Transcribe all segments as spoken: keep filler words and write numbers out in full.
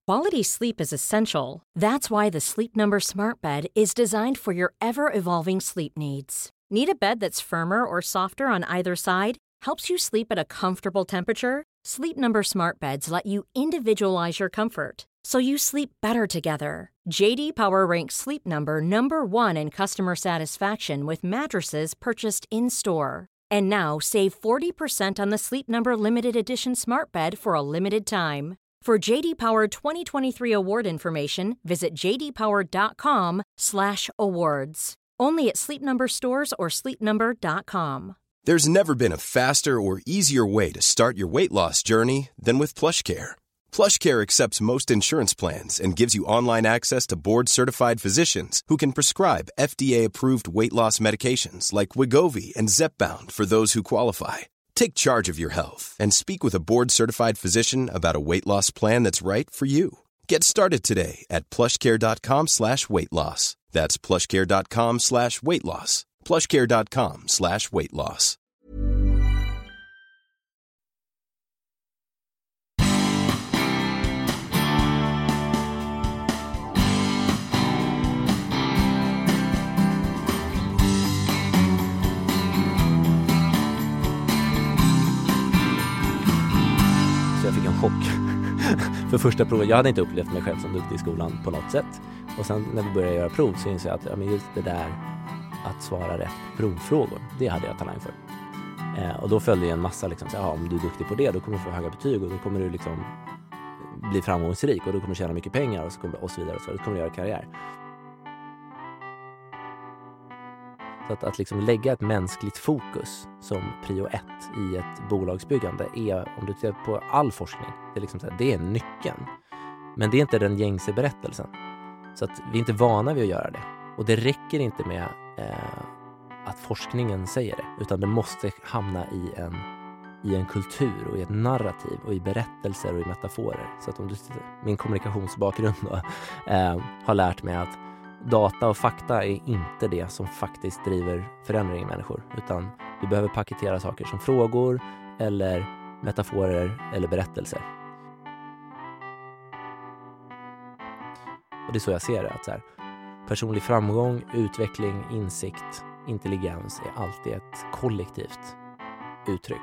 Quality sleep is essential. That's why the Sleep Number Smart Bed is designed for your ever-evolving sleep needs. Need a bed that's firmer or softer on either side? Helps you sleep at a comfortable temperature? Sleep Number Smart Beds let you individualize your comfort, so you sleep better together. J D Power ranks Sleep Number number one in customer satisfaction with mattresses purchased in-store. And now, save forty percent on the Sleep Number Limited Edition Smart Bed for a limited time. For J D Power twenty twenty-three award information, visit j d power dot com slash awards. Only at Sleep Number stores or sleep number dot com. There's never been a faster or easier way to start your weight loss journey than with PlushCare. PlushCare accepts most insurance plans and gives you online access to board-certified physicians who can prescribe F D A-approved weight loss medications like Wegovy and Zepbound for those who qualify. Take charge of your health and speak with a board-certified physician about a weight loss plan that's right for you. Get started today at plushcare.com slash weight loss. That's plushcare.com slash weight loss. plushcare.com slash weight loss. Så jag fick en chock för första provet. Jag hade inte upplevt mig själv som duktig i skolan på något sätt. Och sen när vi började göra prov så insåg jag att ja, men just det där att svara rätt på provfrågor, det hade jag talang för. Eh, och då följde en massa liksom, så, om du är duktig på det, då kommer du få höga betyg och då kommer du liksom bli framgångsrik och då kommer du tjäna mycket pengar och så, kommer, och så vidare och så, då kommer du göra karriär. Så att, att liksom lägga ett mänskligt fokus som prio ett i ett bolagsbyggande är, om du tittar på all forskning, det är, liksom så här, det är nyckeln. Men det är inte den gängse berättelsen. Så att vi är inte vana vid att göra det. Och det räcker inte med eh, att forskningen säger det, utan det måste hamna i en, i en kultur och i ett narrativ och i berättelser och i metaforer. Så att om du, min kommunikationsbakgrund då, eh, har lärt mig att data och fakta är inte det som faktiskt driver förändring i människor, utan du behöver paketera saker som frågor eller metaforer eller berättelser. Och det är så jag ser det, att så här, personlig framgång, utveckling, insikt, intelligens är alltid ett kollektivt uttryck.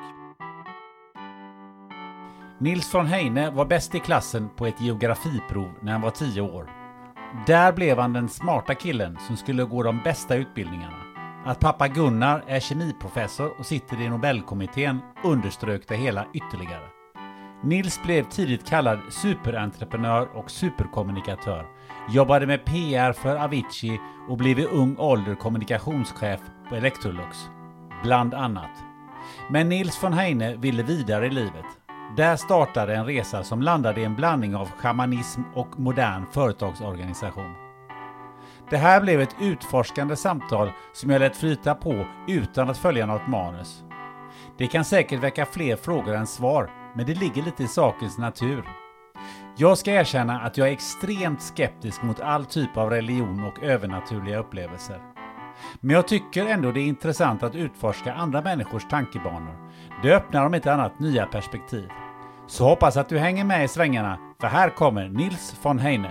Nils von Heine var bäst i klassen på ett geografiprov när han var tio år. Där blev han den smarta killen som skulle gå de bästa utbildningarna. Att pappa Gunnar är kemiprofessor och sitter i Nobelkommittén underströk det hela ytterligare. Nils blev tidigt kallad superentreprenör och superkommunikatör. Jobbade med P R för Avicii och blev i ung ålder kommunikationschef på Electrolux, bland annat. Men Nils von Heine ville vidare i livet. Där startade en resa som landade i en blandning av shamanism och modern företagsorganisation. Det här blev ett utforskande samtal som jag lät flyta på utan att följa något manus. Det kan säkert väcka fler frågor än svar, men det ligger lite i sakens natur. Jag ska erkänna att jag är extremt skeptisk mot all typ av religion och övernaturliga upplevelser. Men jag tycker ändå det är intressant att utforska andra människors tankebanor. Det öppnar om inte annat nya perspektiv. Så hoppas att du hänger med i svängarna, för här kommer Nils von Heine.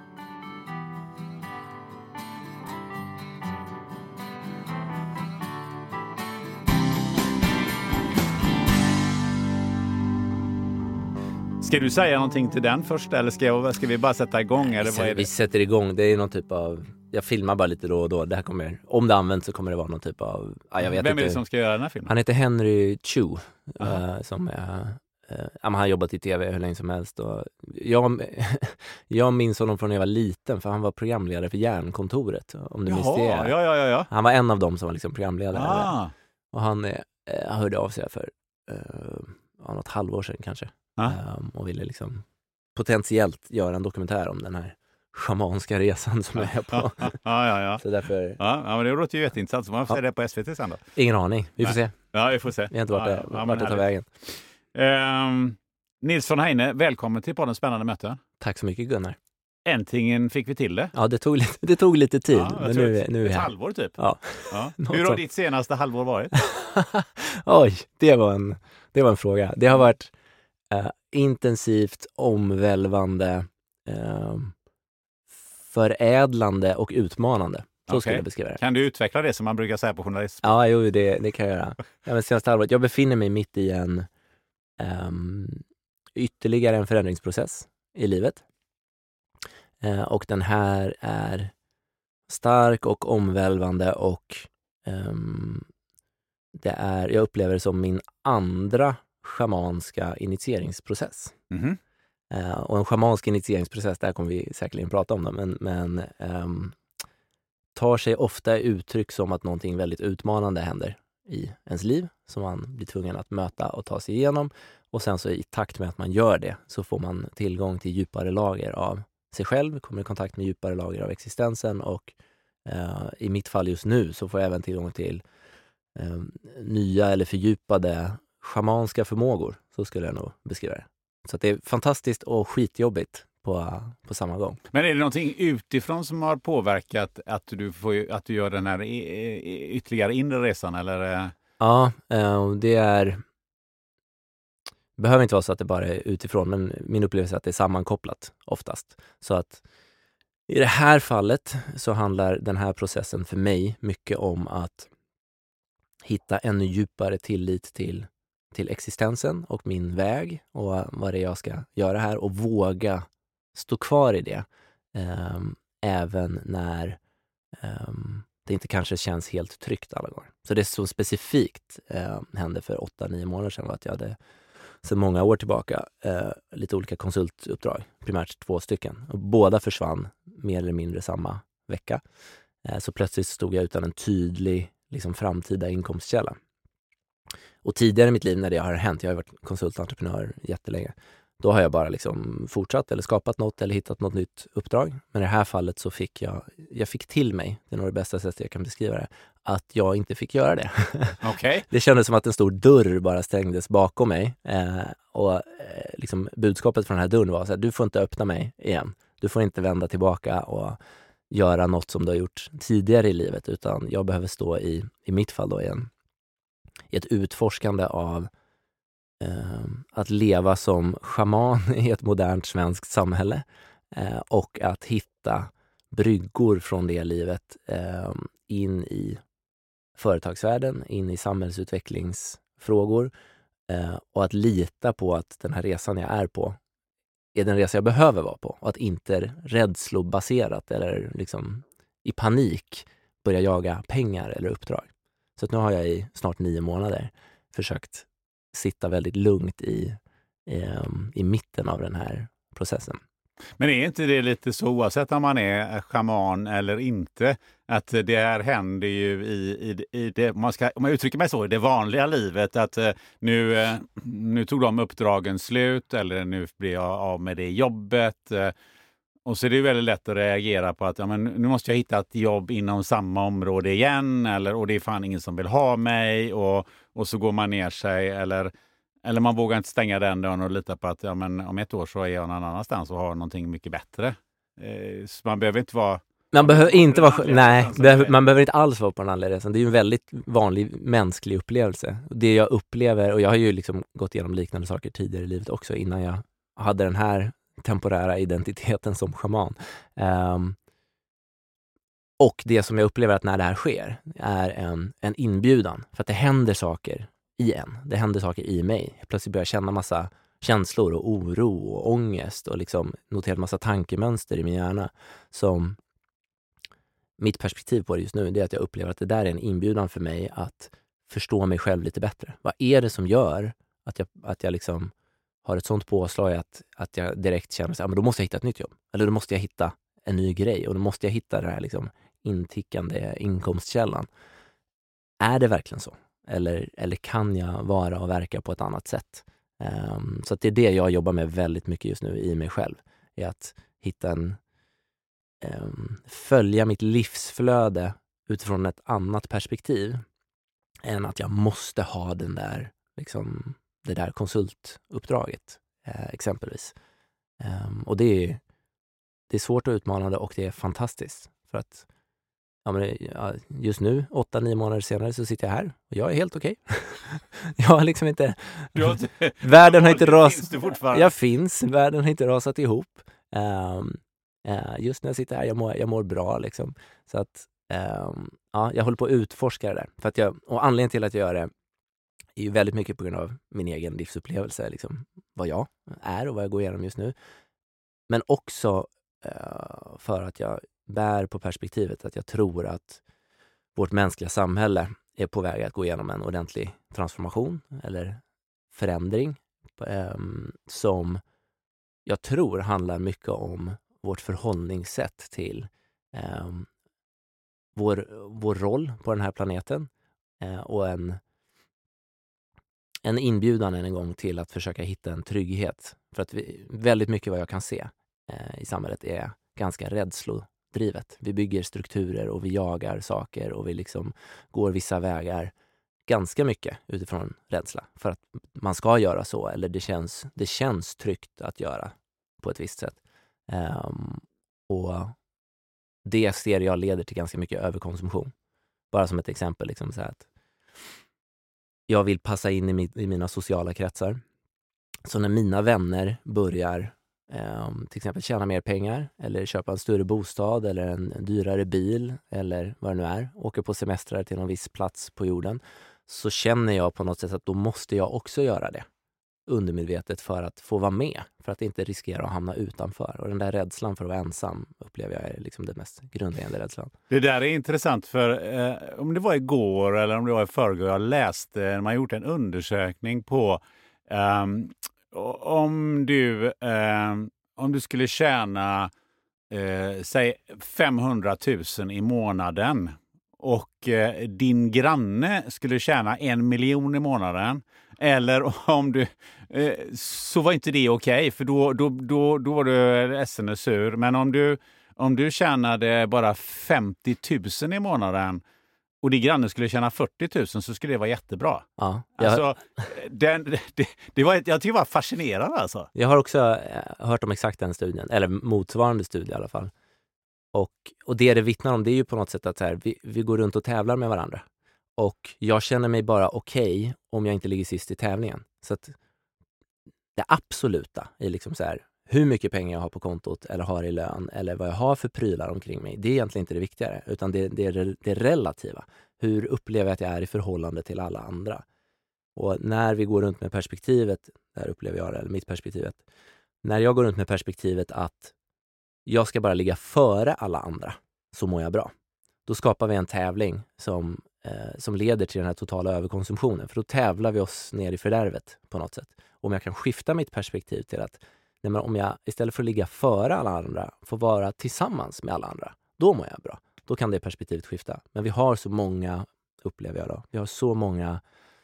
Ska du säga någonting till den först eller ska, jag, ska vi bara sätta igång? Eller vad är det? Vi sätter igång, det är någon typ av, jag filmar bara lite då och då. Det här kommer, om det används så kommer det vara någon typ av, ja, jag vet Vem inte. är det som ska göra den här filmen? Han heter Henry Chu, uh, som är, uh, han har jobbat i tv hur länge som helst. Och jag, jag minns honom från när jag var liten, för han var programledare för Järnkontoret, om du Jaha, minns det. Ja, ja, ja, ja. Han var en av dem som var liksom programledare. Ah. Och han uh, hörde av sig för uh, något halvår sedan kanske. Ah. Um, och ville liksom potentiellt göra en dokumentär om den här schamanska resan som jag är på. ja, ja, ja. Så därför... Ja, ja, men det låter ju jätteintressant. Så man får ja. se det på S V T sen då. Ingen aning. Vi får Nej. se. Ja, vi får se. Vi har inte varit ja, där. Ja, vart det tar vägen. Um, Nils von Heine, välkommen till podden Spännande möte. Tack så mycket, Gunnar. Äntligen fick vi till det. Ja, det tog lite, det tog lite tid. Ja, men nu, ett, nu är vi ett här. halvår typ. Ja. Ja. Hur har ditt senaste halvår varit? Oj, det var, en, det var en fråga. Det har varit uh, intensivt, omvälvande, eh, förädlande och utmanande. Så Okej. skulle jag beskriva det. Kan du utveckla det som man brukar säga på journalist? Ja, jo, det, det kan jag göra. Ja, men senaste halvåret, jag befinner mig mitt i en um, ytterligare en förändringsprocess i livet. Uh, och den här är stark och omvälvande och um, det är, jag upplever det som min andra schamanska initieringsprocess. Mm-hmm. Uh, och en schamansk initieringsprocess, där kommer vi säkerligen prata om det, men, men um, tar sig ofta uttryck som att någonting väldigt utmanande händer i ens liv som man blir tvungen att möta och ta sig igenom. Och sen så i takt med att man gör det så får man tillgång till djupare lager av sig själv, kommer i kontakt med djupare lager av existensen och eh, i mitt fall just nu så får jag även tillgång till eh, nya eller fördjupade schamanska förmågor. Så skulle jag nog beskriva det. Så att det är fantastiskt och skitjobbigt på, på samma gång. Men är det någonting utifrån som har påverkat att du, får, att du gör den här ytterligare inre resan? Eller? Ja, det är... Det behöver inte vara så att det bara är utifrån, men min upplevelse är att det är sammankopplat oftast. Så att i det här fallet så handlar den här processen för mig mycket om att hitta ännu djupare tillit till, till existensen och min väg och vad det är jag ska göra här och våga stå kvar i det eh, även när eh, det inte kanske känns helt tryggt alla gånger. Så det är så specifikt eh, hände för åtta, nio månader sedan att jag hade sedan många år tillbaka eh, lite olika konsultuppdrag, primärt två stycken. Och båda försvann mer eller mindre samma vecka. Eh, så plötsligt stod jag utan en tydlig liksom, framtida inkomstkälla. Och tidigare i mitt liv när det har hänt, jag har varit konsultentreprenör jättelänge, då har jag bara liksom fortsatt eller skapat något eller hittat något nytt uppdrag. Men i det här fallet så fick jag, jag fick till mig, det är nog det bästa sättet jag kan beskriva det, att jag inte fick göra det. Okay. Det kändes som att en stor dörr bara stängdes bakom mig. Eh, och eh, liksom budskapet från den här dörren var så här, du får inte öppna mig igen. Du får inte vända tillbaka och göra något som du har gjort tidigare i livet, utan jag behöver stå i, i mitt fall då igen, i ett utforskande av eh, att leva som schaman i ett modernt svenskt samhälle eh, och att hitta bryggor från det livet eh, in i företagsvärlden, in i samhällsutvecklingsfrågor eh, och att lita på att den här resan jag är på är den resa jag behöver vara på och att inte rädslobaserat eller liksom i panik börja jaga pengar eller uppdrag. Så att nu har jag i snart nio månader försökt sitta väldigt lugnt i, i, i mitten av den här processen. Men är inte det lite så oavsett om man är schaman eller inte, att det här händer ju i, i, i det, om man, ska, om man uttrycker mig så, i det vanliga livet, att nu, nu tog de uppdragen slut eller nu blir jag av med det jobbet. Och så är det ju väldigt lätt att reagera på att ja, men nu måste jag hitta ett jobb inom samma område igen, eller, och det är fan ingen som vill ha mig, och, och så går man ner sig, eller, eller man vågar inte stänga den dörren och lita på att ja, men om ett år så är jag någon annanstans och har någonting mycket bättre. Eh, så man behöver inte vara... Man behöver inte vara... Nej, behöver, man behöver inte alls vara på en andlig resa. Det är ju en väldigt vanlig mänsklig upplevelse. Det jag upplever, och jag har ju liksom gått igenom liknande saker tidigare i livet också, innan jag hade den här temporära identiteten som schaman. Um, och det som jag upplever att när det här sker är en, en inbjudan. För att det händer saker i en. Det händer saker i mig. Jag plötsligt börjar känna massa känslor och oro och ångest och liksom notera massa tankemönster i min hjärna som mitt perspektiv på det just nu, det är att jag upplever att det där är en inbjudan för mig att förstå mig själv lite bättre. Vad är det som gör att jag, att jag liksom har ett sånt påslag att, att jag direkt känner att ja, men då måste jag hitta ett nytt jobb. Eller då måste jag hitta en ny grej och då måste jag hitta den här liksom intickande inkomstkällan. Är det verkligen så? Eller, eller kan jag vara och verka på ett annat sätt? Um, så att det är det jag jobbar med väldigt mycket just nu i mig själv. Är att hitta en um, följa mitt livsflöde utifrån ett annat perspektiv än att jag måste ha den där liksom, det där konsultuppdraget eh, exempelvis. Um, och det är, det är svårt och utmanande och det är fantastiskt. För att ja, men, ja, just nu, åtta, nio månader senare så sitter jag här och jag är helt okej. Okay. Jag har liksom inte... Har inte världen har inte rasat... Finns du fortfarande? Jag finns. Världen har inte rasat ihop. Um, uh, just när jag sitter här, jag mår, jag mår bra liksom. Så att um, ja, jag håller på att utforska det där. För att jag, och anledningen till att jag gör det är ju väldigt mycket på grund av min egen livsupplevelse, liksom, vad jag är och vad jag går igenom just nu. Men också uh, för att jag bär på perspektivet att jag tror att vårt mänskliga samhälle är på väg att gå igenom en ordentlig transformation eller förändring um, som jag tror handlar mycket om vårt förhållningssätt till um, vår, vår roll på den här planeten uh, och en, en inbjudan än en gång till att försöka hitta en trygghet. För att vi, väldigt mycket vad jag kan se uh, i samhället är ganska rädslodrivet. Vi bygger strukturer och vi jagar saker och vi liksom går vissa vägar ganska mycket utifrån rädsla för att man ska göra så, eller det känns, det känns tryggt att göra på ett visst sätt. Um, och det ser jag leder till ganska mycket överkonsumtion. Bara som ett exempel, liksom så här att jag vill passa in i, mi, i mina sociala kretsar. Så när mina vänner börjar um, till exempel tjäna mer pengar eller köpa en större bostad eller en, en dyrare bil eller vad det nu är, åker på semestrar till någon viss plats på jorden, så känner jag på något sätt att då måste jag också göra det undermedvetet för att få vara med, för att inte riskera att hamna utanför. Och den där rädslan för att vara ensam upplever jag är liksom den mest grundläggande rädslan. Det där är intressant, för eh, om det var igår eller om det var i förrgår, jag läste, man har gjort en undersökning på eh, om du eh, om du skulle tjäna eh, säg femhundratusen i månaden och eh, din granne skulle tjäna en miljon i månaden, eller om du eh, så var inte det okej, okay, för då, då, då, då var du ledsen och sur. Men om du, om du tjänade bara femtio tusen i månaden och din granne skulle tjäna fyrtio tusen, så skulle det vara jättebra. Ja, jag, alltså, den, det, det var, jag tycker det var fascinerande. Alltså. Jag har också hört om exakt den studien, eller motsvarande studie i alla fall. Och, och det det vittnar om, det är ju på något sätt att så här, vi, vi går runt och tävlar med varandra. Och jag känner mig bara okej okay om jag inte ligger sist i tävlingen. Så att det absoluta är liksom så här, hur mycket pengar jag har på kontot eller har i lön eller vad jag har för prylar omkring mig. Det är egentligen inte det viktigare, utan det, det är det, det relativa. Hur upplever jag att jag är i förhållande till alla andra? Och när vi går runt med perspektivet, där upplever jag det, eller mitt perspektivet. När jag går runt med perspektivet att jag ska bara ligga före alla andra, så mår jag bra. Då skapar vi en tävling som, eh, som leder till den här totala överkonsumtionen. För då tävlar vi oss ner i fördärvet på något sätt. Om jag kan skifta mitt perspektiv till att nej, men om jag istället för att ligga före alla andra får vara tillsammans med alla andra, då mår jag bra. Då kan det perspektivet skifta. Men vi har så många, upplever jag då, vi har så många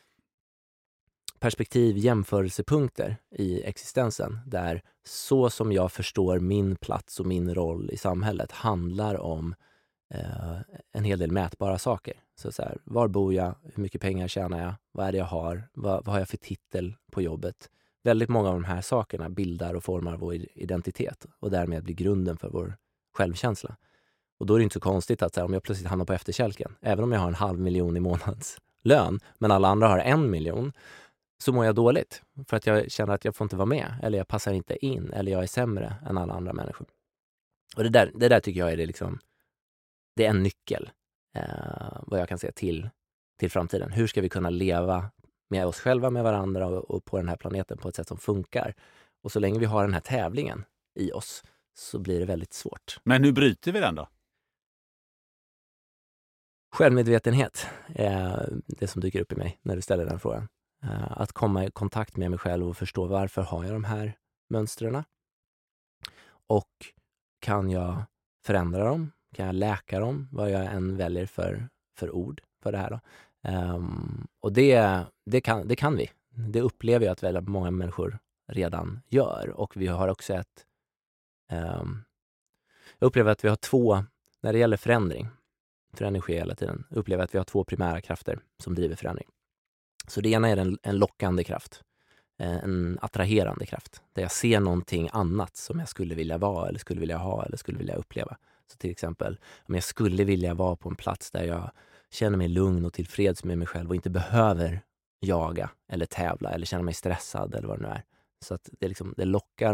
perspektiv, jämförelsepunkter i existensen där så som jag förstår min plats och min roll i samhället handlar om eh, en hel del mätbara saker. Så, så här, var bor jag? Hur mycket pengar tjänar jag? Vad är det jag har? Vad, vad har jag för titel på jobbet? Väldigt många av de här sakerna bildar och formar vår identitet och därmed blir grunden för vår självkänsla. Och då är det inte så konstigt att så här, om jag plötsligt hamnar på efterkälken, även om jag har en halv miljon i månadslön, men alla andra har en miljon, så mår jag dåligt för att jag känner att jag får inte vara med, eller jag passar inte in, eller jag är sämre än alla andra människor. Och det där, det där tycker jag är det liksom, det är en nyckel eh, vad jag kan säga till, till framtiden. Hur ska vi kunna leva med oss själva, med varandra och, och på den här planeten på ett sätt som funkar? Och så länge vi har den här tävlingen i oss så blir det väldigt svårt. Men hur bryter vi den då? Självmedvetenhet är det som dyker upp i mig när du ställer den frågan. Att komma i kontakt med mig själv och förstå varför har jag de här mönstren. Och kan jag förändra dem? Kan jag läka dem? Vad jag än väljer för, för ord för det här då. Um, och det, det, kan, det kan vi. Det upplever jag att väldigt många människor redan gör. Och vi har också ett... Um, jag upplever att vi har två, när det gäller förändring, förändring sker hela tiden, upplever att vi har två primära krafter som driver förändring. Så det ena är en, en lockande kraft, en attraherande kraft, där jag ser någonting annat som jag skulle vilja vara eller skulle vilja ha eller skulle vilja uppleva. Så till exempel, om jag skulle vilja vara på en plats där jag känner mig lugn och tillfreds med mig själv och inte behöver jaga eller tävla eller känna mig stressad eller vad det nu är. Så att det, liksom, det lockar mig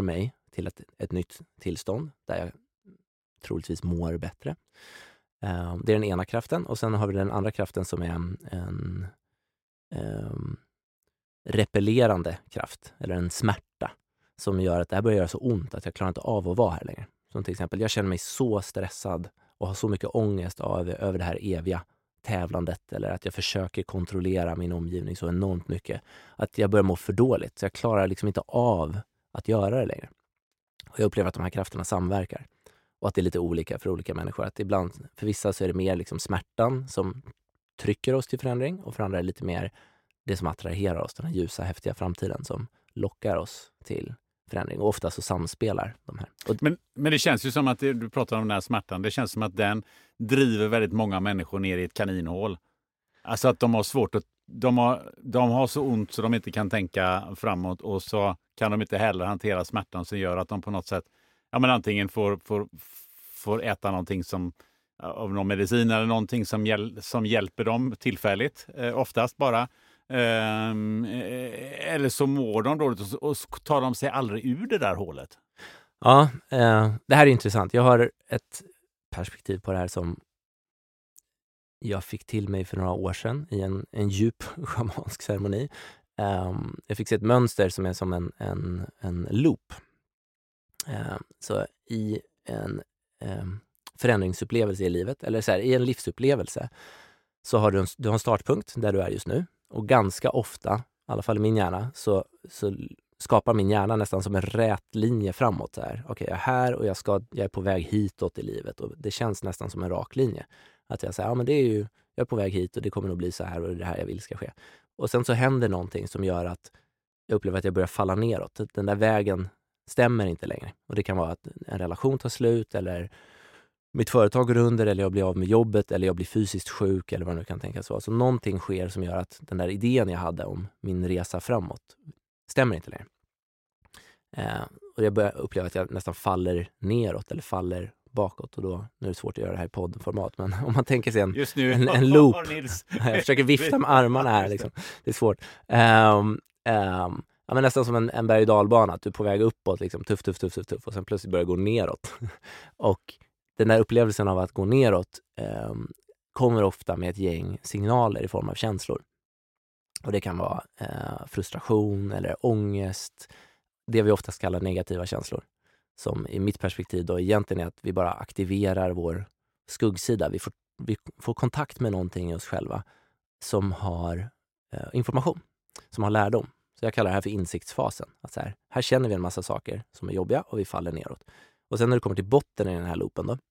till ett, ett nytt tillstånd där jag troligtvis mår bättre. Uh, det är den ena kraften. Och sen har vi den andra kraften som är en, en um, repellerande kraft, eller en smärta som gör att det här börjar göra så ont att jag klarar inte av att vara här längre. Som till exempel, jag känner mig så stressad och har så mycket ångest av, över det här eviga tävlandet, eller att jag försöker kontrollera min omgivning så enormt mycket att jag börjar må för dåligt, så jag klarar liksom inte av att göra det längre. Och jag upplever att de här krafterna samverkar och att det är lite olika för olika människor. Att ibland, för vissa så är det mer liksom smärtan som trycker oss till förändring, och för andra är det lite mer det som attraherar oss, den här ljusa, häftiga framtiden som lockar oss till förändring. Och ofta så samspelar de här. Och men, men det känns ju som att det, du pratar om den här smärtan, det känns som att den driver väldigt många människor ner i ett kaninhål. Alltså att de har svårt att, de har, de har så ont så de inte kan tänka framåt, och så kan de inte heller hantera smärtan som gör att de på något sätt, ja men antingen får, får, får äta någonting som, av någon medicin eller någonting som, hjäl, som hjälper dem tillfälligt, eh, oftast bara. Um, eller så mår de dåligt och, och tar de sig aldrig ur det där hålet. Ja, eh, det här är intressant. Jag har ett perspektiv på det här som jag fick till mig för några år sedan i en, en djup schamansk ceremoni. Um, jag fick se ett mönster som är som en, en, en loop. Um, så i en um, förändringsupplevelse i livet, eller så här, i en livsupplevelse, så har du en, du har en startpunkt där du är just nu. Och ganska ofta, i alla fall i min hjärna, så, så skapar min hjärna nästan som en rät linje framåt. Okej, okay, jag är här och jag, ska, jag är på väg hitåt i livet. Och det känns nästan som en rak linje. Att jag säger, ja men det är ju, jag är på väg hit och det kommer nog bli så här och det är det här jag vill ska ske. Och sen så händer någonting som gör att jag upplever att jag börjar falla neråt. Den där vägen stämmer inte längre. Och det kan vara att en relation tar slut, eller mitt företag går under, eller jag blir av med jobbet, eller jag blir fysiskt sjuk, eller vad det nu kan tänkas vara. Så någonting sker som gör att den där idén jag hade om min resa framåt stämmer inte längre. Eh, och jag börjar uppleva att jag nästan faller neråt eller faller bakåt, och då, nu är det svårt att göra det här i poddformat, men om man tänker sig en, Just nu, en, en loop, jag försöker vifta med armarna här liksom. Det är svårt. Um, um, ja, men nästan som en, en berg- och dalbana, att du är på väg uppåt liksom, tuff, tuff, tuff, tuff, tuff, och sen plötsligt börjar gå neråt. Och den där upplevelsen av att gå neråt eh, kommer ofta med ett gäng signaler i form av känslor. Och det kan vara eh, frustration eller ångest. Det vi oftast kallar negativa känslor. Som i mitt perspektiv då egentligen är att vi bara aktiverar vår skuggsida. Vi får, vi får kontakt med någonting i oss själva som har eh, information, som har lärdom. Så jag kallar det här för insiktsfasen. Att så här, här känner vi en massa saker som är jobbiga och vi faller neråt. Och sen när du kommer till botten i den här loopen då,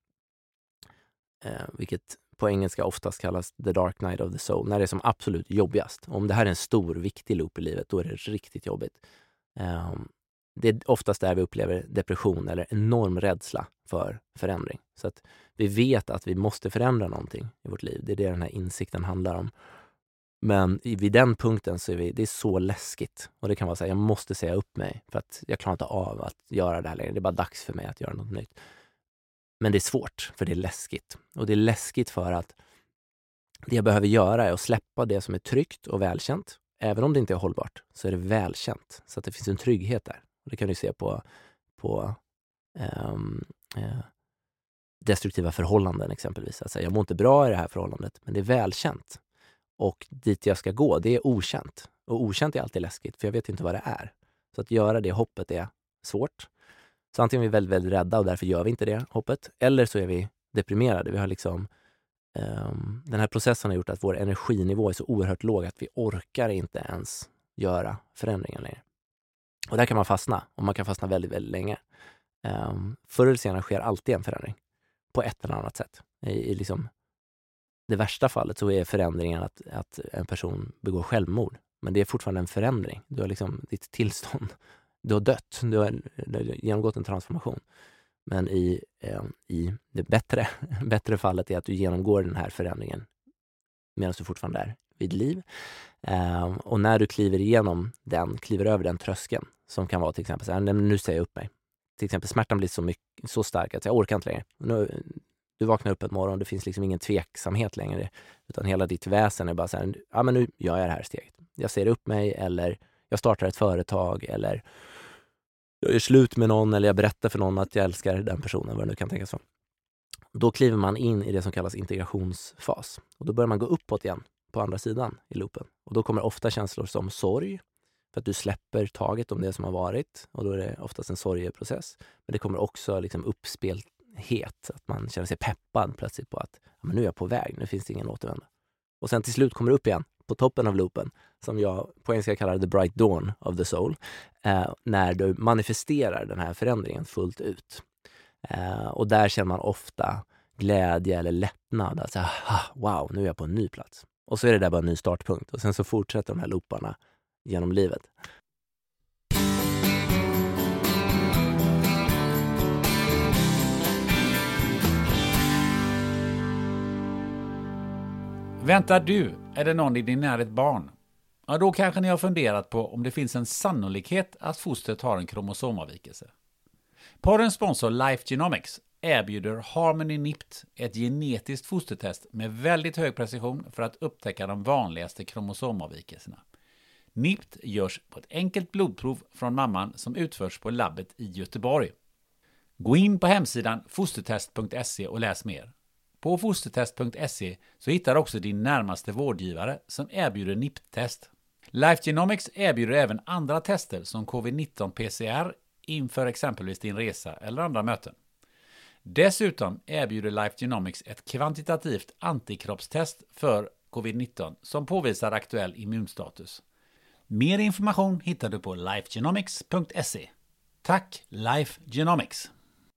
eh, vilket på engelska oftast kallas the dark night of the soul, när det är som absolut jobbigast. Om det här är en stor, viktig loop i livet, då är det riktigt jobbigt. Eh, det är oftast där vi upplever depression eller enorm rädsla för förändring. Så att vi vet att vi måste förändra någonting i vårt liv. Det är det den här insikten handlar om. Men vid den punkten så är vi, det är så läskigt. Och det kan vara så här, jag måste säga upp mig för att jag klarar inte av att göra det här längre. Det är bara dags för mig att göra något nytt. Men det är svårt, för det är läskigt. Och det är läskigt för att det jag behöver göra är att släppa det som är tryggt och välkänt. Även om det inte är hållbart så är det välkänt. Så att det finns en trygghet där. Och det kan du se på, på um, uh, destruktiva förhållanden exempelvis. Alltså, jag mår inte bra i det här förhållandet, men det är välkänt. Och dit jag ska gå, det är okänt. Och okänt är alltid läskigt, för jag vet inte vad det är. Så att göra det hoppet är svårt. Så antingen är vi väldigt, väldigt rädda och därför gör vi inte det hoppet. Eller så är vi deprimerade. Vi har liksom, um, den här processen har gjort att vår energinivå är så oerhört låg att vi orkar inte ens göra förändringar längre. Och där kan man fastna. Och man kan fastna väldigt, väldigt länge. Um, förr eller senare sker alltid en förändring. På ett eller annat sätt. I, i liksom det värsta fallet så är förändringen att, att en person begår självmord. Men det är fortfarande en förändring. Du har liksom ditt tillstånd. Du har dött. Du har, du har genomgått en transformation. Men i, eh, i det bättre, bättre fallet är att du genomgår den här förändringen medan du fortfarande är vid liv. Eh, och när du kliver igenom den, kliver över den tröskeln, som kan vara till exempel så här, nu säger jag upp mig. Till exempel smärtan blir så, mycket, så stark att jag orkar inte längre. Nu, du vaknar upp ett morgon och det finns liksom ingen tveksamhet längre. Utan hela ditt väsen är bara så här, ja men nu gör jag det här steget. Jag säger upp mig, eller jag startar ett företag, eller jag gör slut med någon eller jag berättar för någon att jag älskar den personen, vad det nu kan tänkas vara. Då kliver man in i det som kallas integrationsfas. Och då börjar man gå uppåt igen på andra sidan i loopen. Och då kommer ofta känslor som sorg, för att du släpper taget om det som har varit. Och då är det oftast en sorgeprocess. Men det kommer också liksom uppspelthet, att man känner sig peppad plötsligt på att ja, men nu är jag på väg, nu finns det ingen återvända. Och sen till slut kommer det upp igen på toppen av loopen, som jag på engelska kallar the bright dawn of the soul, eh, när du manifesterar den här förändringen fullt ut. Eh, och där känner man ofta glädje eller lättnad. Alltså, ah, wow, nu är jag på en ny plats. Och så är det där bara en ny startpunkt. Och sen så fortsätter de här looparna genom livet. Väntar du eller någon i din närhet barn? Ja, då kanske ni har funderat på om det finns en sannolikhet att fostret har en kromosomavvikelse. Poddens sponsor Life Genomics erbjuder Harmony N I P T, ett genetiskt fostertest med väldigt hög precision för att upptäcka de vanligaste kromosomavvikelserna. N I P T görs på ett enkelt blodprov från mamman som utförs på labbet i Göteborg. Gå in på hemsidan fostertest punkt se och läs mer. På fostertest punkt se så hittar du också din närmaste vårdgivare som erbjuder N I P T-test. Life Genomics erbjuder även andra tester som covid nitton P C R inför exempelvis din resa eller andra möten. Dessutom erbjuder Life Genomics ett kvantitativt antikroppstest för covid nitton som påvisar aktuell immunstatus. Mer information hittar du på life genomics punkt se. Tack Life Genomics!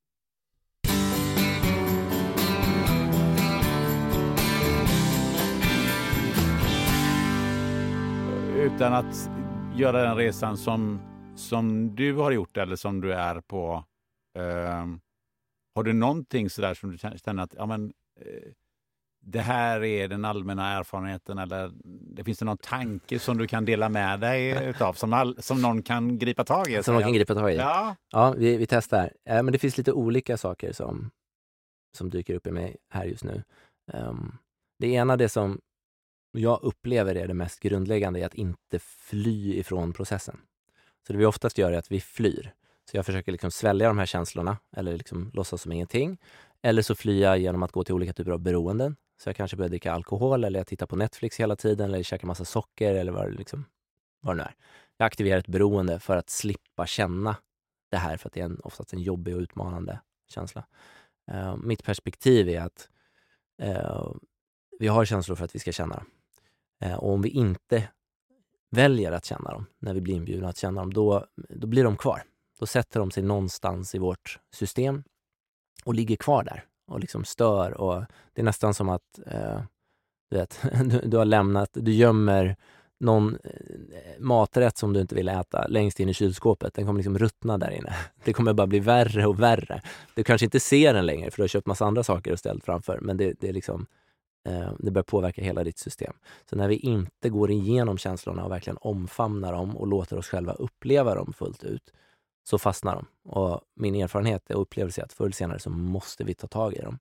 Utan att göra den resan som, som du har gjort eller som du är på, eh, har du någonting sådär som du känner att ja, men, eh, det här är den allmänna erfarenheten, eller det finns det någon tanke som du kan dela med dig utav som, all, som någon kan gripa tag i? Som någon kan gripa tag i? Ja, ja vi, vi testar. Eh, men det finns lite olika saker som, som dyker upp i mig här just nu. Um, det ena, det som jag upplever är det mest grundläggande, är att inte fly ifrån processen. Så det vi oftast gör är att vi flyr. Så jag försöker liksom svälja de här känslorna eller liksom låtsas som ingenting. Eller så flyr jag genom att gå till olika typer av beroenden. Så jag kanske börjar dricka alkohol eller jag tittar på Netflix hela tiden eller jag käkar massa socker eller vad det, liksom, vad det nu är. Jag aktiverar ett beroende för att slippa känna det här, för att det är en, oftast en jobbig och utmanande känsla. Uh, mitt perspektiv är att uh, vi har känslor för att vi ska känna dem. Uh, och om vi inte väljer att känna dem, när vi blir inbjudna att känna dem, då, då blir de kvar. Då sätter de sig någonstans i vårt system och ligger kvar där och liksom stör. Och det är nästan som att uh, du, vet, du, du har lämnat, du gömmer någon maträtt som du inte vill äta längst in i kylskåpet. Den kommer liksom ruttna där inne. Det kommer bara bli värre och värre. Du kanske inte ser den längre för du har köpt massa andra saker och ställt framför. Men det, det, är liksom, eh, det börjar påverka hela ditt system. Så när vi inte går igenom känslorna och verkligen omfamnar dem och låter oss själva uppleva dem fullt ut, så fastnar de. Och min erfarenhet och upplevelse är att förr eller senare så måste vi ta tag i dem.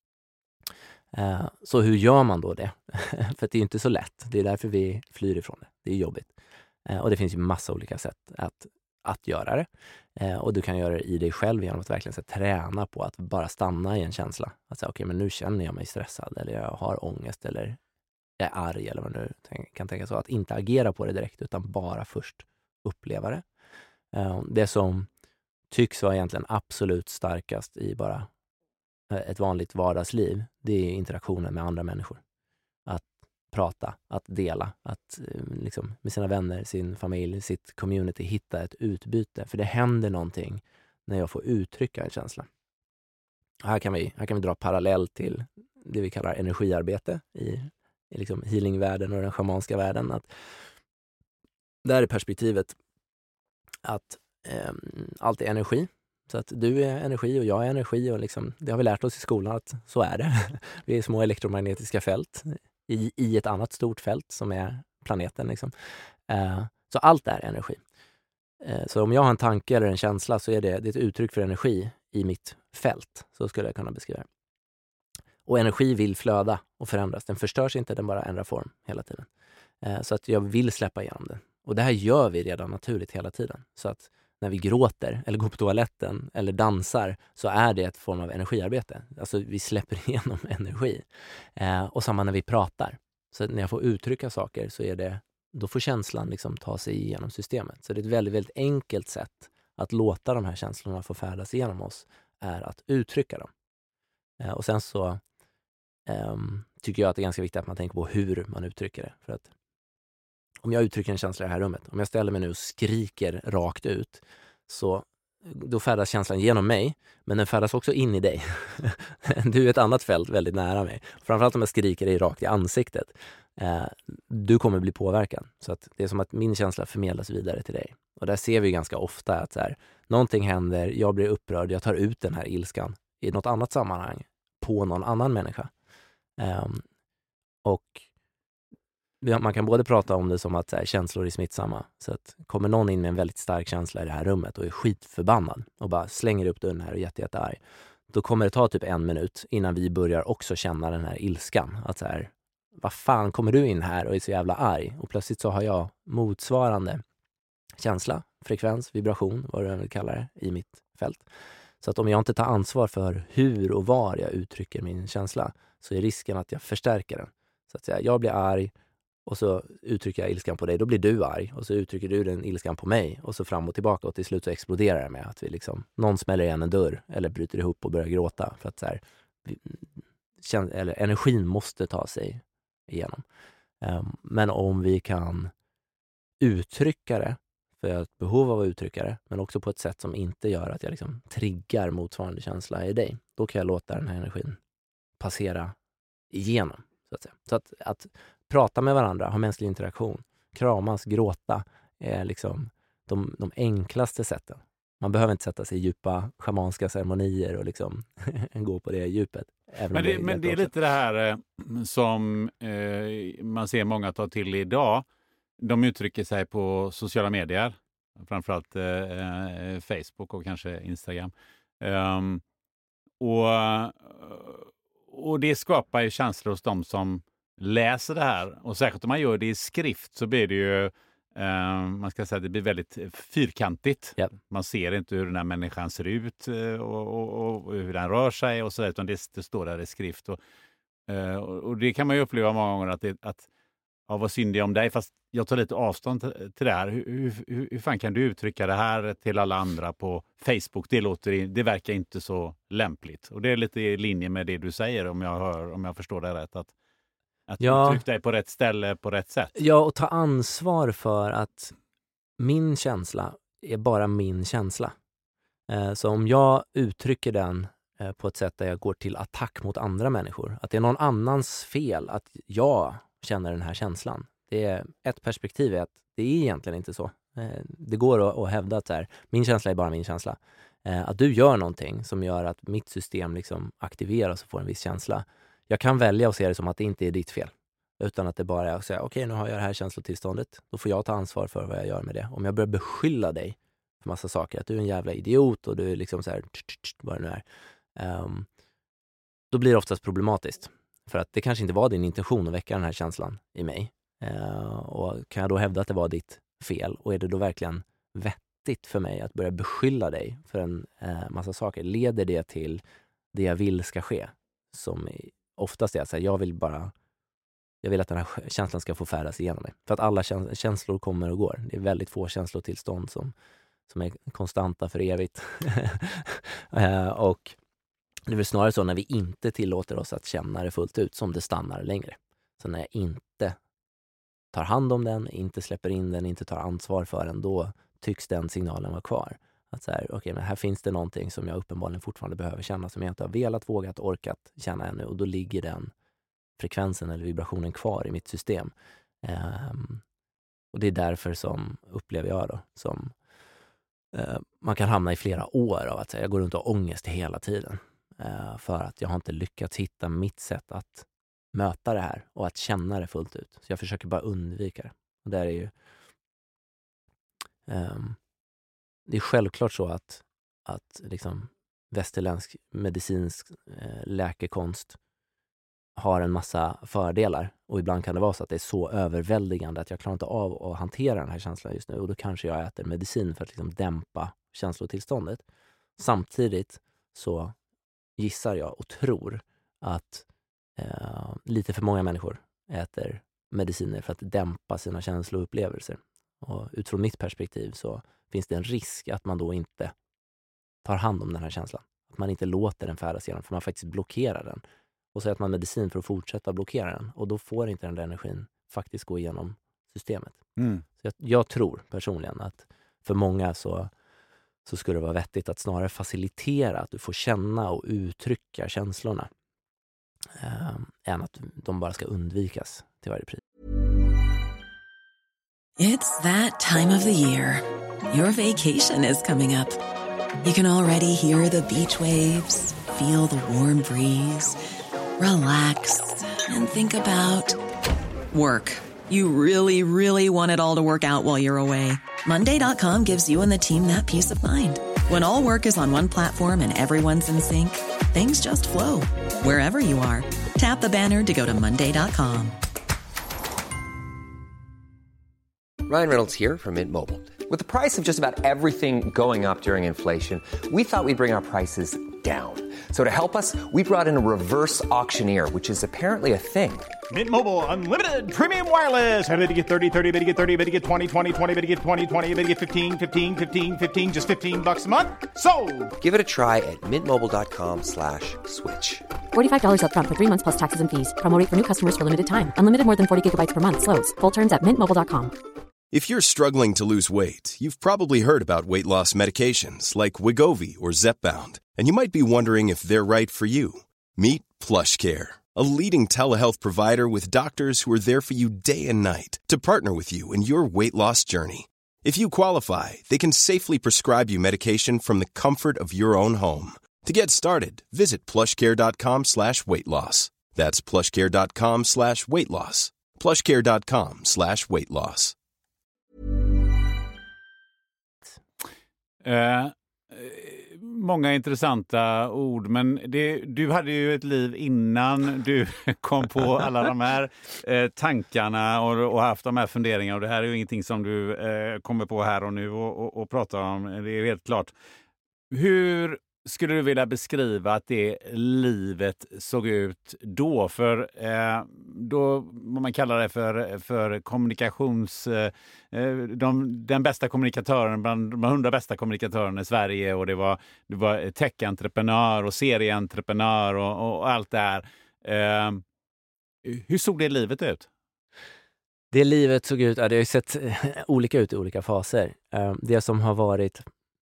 Uh, så hur gör man då det? För det är ju inte så lätt. Det är därför vi flyr ifrån det. Det är jobbigt. Uh, och det finns ju massa olika sätt att, att göra det. Uh, och du kan göra det i dig själv genom att verkligen så, träna på att bara stanna i en känsla. Att säga, okej, okay, men nu känner jag mig stressad eller jag har ångest eller jag är arg eller vad du kan tänka så. Att inte agera på det direkt utan bara först uppleva det. Uh, det som tycks vara egentligen absolut starkast i bara ett vanligt vardagsliv, det är interaktionen med andra människor. Att prata, att dela, att liksom, med sina vänner, sin familj, sitt community hitta ett utbyte. För det händer någonting när jag får uttrycka en känsla. Här kan vi, här kan vi dra parallell till det vi kallar energiarbete i, i liksom healingvärlden och den schamanska världen. Att där är perspektivet att eh, allt är energi. Så att du är energi och jag är energi och liksom, det har vi lärt oss i skolan att så är det. Vi är små elektromagnetiska fält i, i ett annat stort fält som är planeten. Liksom. Uh, så allt är energi. Uh, så om jag har en tanke eller en känsla så är det, det är ett uttryck för energi i mitt fält. Så skulle jag kunna beskriva det. Och energi vill flöda och förändras. Den förstörs inte, den bara ändrar form hela tiden. Uh, så att jag vill släppa igenom den. Och det här gör vi redan naturligt hela tiden. Så att när vi gråter eller går på toaletten eller dansar, så är det ett form av energiarbete. Alltså vi släpper igenom energi. Eh, och samma när vi pratar. Så när jag får uttrycka saker så är det, då får känslan liksom ta sig igenom systemet. Så det är ett väldigt, väldigt enkelt sätt att låta de här känslorna få färdas igenom oss, är att uttrycka dem. Eh, och sen så eh, tycker jag att det är ganska viktigt att man tänker på hur man uttrycker det. För att om jag uttrycker en känsla i det här rummet, om jag ställer mig nu och skriker rakt ut, så då färdas känslan genom mig, men den färdas också in i dig. Du är ett annat fält väldigt nära mig. Framförallt om jag skriker dig rakt i ansiktet. Eh, du kommer bli påverkad. Så att det är som att min känsla förmedlas vidare till dig. Och där ser vi ganska ofta att så här, någonting händer, jag blir upprörd, jag tar ut den här ilskan i något annat sammanhang på någon annan människa. Eh, och man kan både prata om det som att så här, känslor är smittsamma. Så att kommer någon in med en väldigt stark känsla i det här rummet och är skitförbannad och bara slänger upp dörren här och är jätte, jätte arg, då kommer det ta typ en minut innan vi börjar också känna den här ilskan. Att så här, vad fan kommer du in här och är så jävla arg? Och plötsligt så har jag motsvarande känsla, frekvens, vibration, vad du än vill kalla det, i mitt fält. Så att om jag inte tar ansvar för hur och var jag uttrycker min känsla, så är risken att jag förstärker den. Så att säga, jag blir arg, och så uttrycker jag ilskan på dig, då blir du arg. Och så uttrycker du den ilskan på mig. Och så fram och tillbaka. Och till slut så exploderar det med att vi liksom, någon smäller igen en dörr. Eller bryter ihop och börjar gråta. För att så här, vi, kän, eller energin måste ta sig igenom. Um, men om vi kan uttrycka det, för jag har ett behov av att uttrycka det, men också på ett sätt som inte gör att jag liksom triggar motsvarande känsla i dig. Då kan jag låta den här energin passera igenom. Så att säga. Så att, att prata med varandra, ha mänsklig interaktion, kramas, gråta är liksom de, de enklaste sätten. Man behöver inte sätta sig i djupa schamanska ceremonier och liksom gå på det djupet. Men det, det men det är lite det här eh, som eh, man ser många ta till idag. De uttrycker sig på sociala medier, framförallt eh, Facebook och kanske Instagram. Um, och, och det skapar ju känslor hos dem som läser det här, och särskilt om man gör det i skrift så blir det ju eh, man ska säga det blir väldigt fyrkantigt. Yep. Man ser inte hur den här människan ser ut och, och, och hur den rör sig och så där, utan det, det står där i skrift och, eh, och det kan man ju uppleva många gånger att, det, att ja, vad synd är om dig, fast jag tar lite avstånd till, till det här. Hur, hur, hur fan kan du uttrycka det här till alla andra på Facebook? Det låter, det verkar inte så lämpligt, och det är lite i linje med det du säger, om jag hör, om jag förstår det rätt, att Att ja. uttrycka dig på rätt ställe på rätt sätt. Ja, och ta ansvar för att min känsla är bara min känsla. Eh, så om jag uttrycker den eh, på ett sätt där jag går till attack mot andra människor, att det är någon annans fel att jag känner den här känslan. Det är ett perspektiv är att det är egentligen inte så. Eh, det går att, att hävda att så här, min känsla är bara min känsla. Eh, att du gör någonting som gör att mitt system liksom aktiveras och får en viss känsla. Jag kan välja att se det som att det inte är ditt fel. Utan att det bara är att säga, okej, okay, nu har jag det här känslotillståndet. Då får jag ta ansvar för vad jag gör med det. Om jag börjar beskylla dig för massa saker, att du är en jävla idiot och du är liksom så här, vad det nu är. Um, då blir det oftast problematiskt. För att det kanske inte var din intention att väcka den här känslan i mig. Uh, och kan jag då hävda att det var ditt fel? Och är det då verkligen vettigt för mig att börja beskylla dig för en uh, massa saker? Leder det till det jag vill ska ske? Som oftast är att säga, jag vill bara jag vill att den här känslan ska få färdas igenom mig. För att alla käns- känslor kommer och går. Det är väldigt få känslotillstånd som, som är konstanta för evigt. uh, och det är väl snarare så när vi inte tillåter oss att känna det fullt ut som det stannar längre. Så när jag inte tar hand om den, inte släpper in den, inte tar ansvar för den, då tycks den signalen vara kvar. Att så här, okej, men här finns det någonting som jag uppenbarligen fortfarande behöver känna, som jag inte har velat, vågat, orkat känna ännu. Och då ligger den frekvensen eller vibrationen kvar i mitt system. Um, och det är därför som, upplever jag då, som uh, man kan hamna i flera år av att här, jag går runt och har ångest hela tiden. Uh, för att jag har inte lyckats hitta mitt sätt att möta det här och att känna det fullt ut. Så jag försöker bara undvika det. Och där är ju um, det är självklart så att, att liksom västerländsk medicinsk eh, läkekonst har en massa fördelar. Och ibland kan det vara så att det är så överväldigande att jag klarar inte av att hantera den här känslan just nu. Och då kanske jag äter medicin för att liksom dämpa känslotillståndet. Samtidigt så gissar jag och tror att eh, lite för många människor äter mediciner för att dämpa sina känsloupplevelser. Och utifrån mitt perspektiv så finns det en risk att man då inte tar hand om den här känslan. Att man inte låter den färdas igenom, för man faktiskt blockerar den. Och så äter man medicin för att fortsätta blockera den. Och då får inte den där energin faktiskt gå igenom systemet. Mm. Så jag, jag tror personligen att för många så, så skulle det vara vettigt att snarare facilitera att du får känna och uttrycka känslorna. Eh, än att de bara ska undvikas till varje pris. It's that time of the year. Your vacation is coming up. You can already hear the beach waves, feel the warm breeze, relax and think about work. You really, really want it all to work out while you're away. Monday dot com gives you and the team that peace of mind. When all work is on one platform and everyone's in sync, things just flow. Wherever you are, tap the banner to go to monday dot com. Ryan Reynolds here from Mint Mobile. With the price of just about everything going up during inflation, we thought we'd bring our prices down. So to help us, we brought in a reverse auctioneer, which is apparently a thing. Mint Mobile Unlimited Premium Wireless. How to get thirty, thirty, how to get thirty, how to get twenty, twenty, twenty, how to get twenty, twenty, how to get fifteen, fifteen, fifteen, fifteen, just fifteen bucks a month? Sold! Give it a try at mintmobile.com slash switch. forty-five dollars up front for three months plus taxes and fees. Promo rate for new customers for limited time. Unlimited more than forty gigabytes per month. Slows full terms at mint mobile dot com. If you're struggling to lose weight, you've probably heard about weight loss medications like Wegovy or Zepbound, and you might be wondering if they're right for you. Meet PlushCare, a leading telehealth provider with doctors who are there for you day and night to partner with you in your weight loss journey. If you qualify, they can safely prescribe you medication from the comfort of your own home. To get started, visit plushcare.com slash weight loss. That's plushcare.com slash weight loss. plushcare.com slash weight loss. Eh, många intressanta ord, men det, du hade ju ett liv innan du kom på alla de här eh, tankarna och, och haft de här funderingarna, och det här är ju ingenting som du eh, kommer på här och nu och, och, och pratar om, det är helt klart. Hur skulle du vilja beskriva att det livet såg ut då? För eh, då, vad man kallar det för, för kommunikations... Eh, de, den bästa kommunikatören bland de hundra bästa kommunikatörerna i Sverige, och det var, det var tech-entreprenör och serieentreprenör och, och allt det här. Eh, hur såg det livet ut? Det livet såg ut, ja, det har ju sett olika ut i olika faser. Eh, det som har varit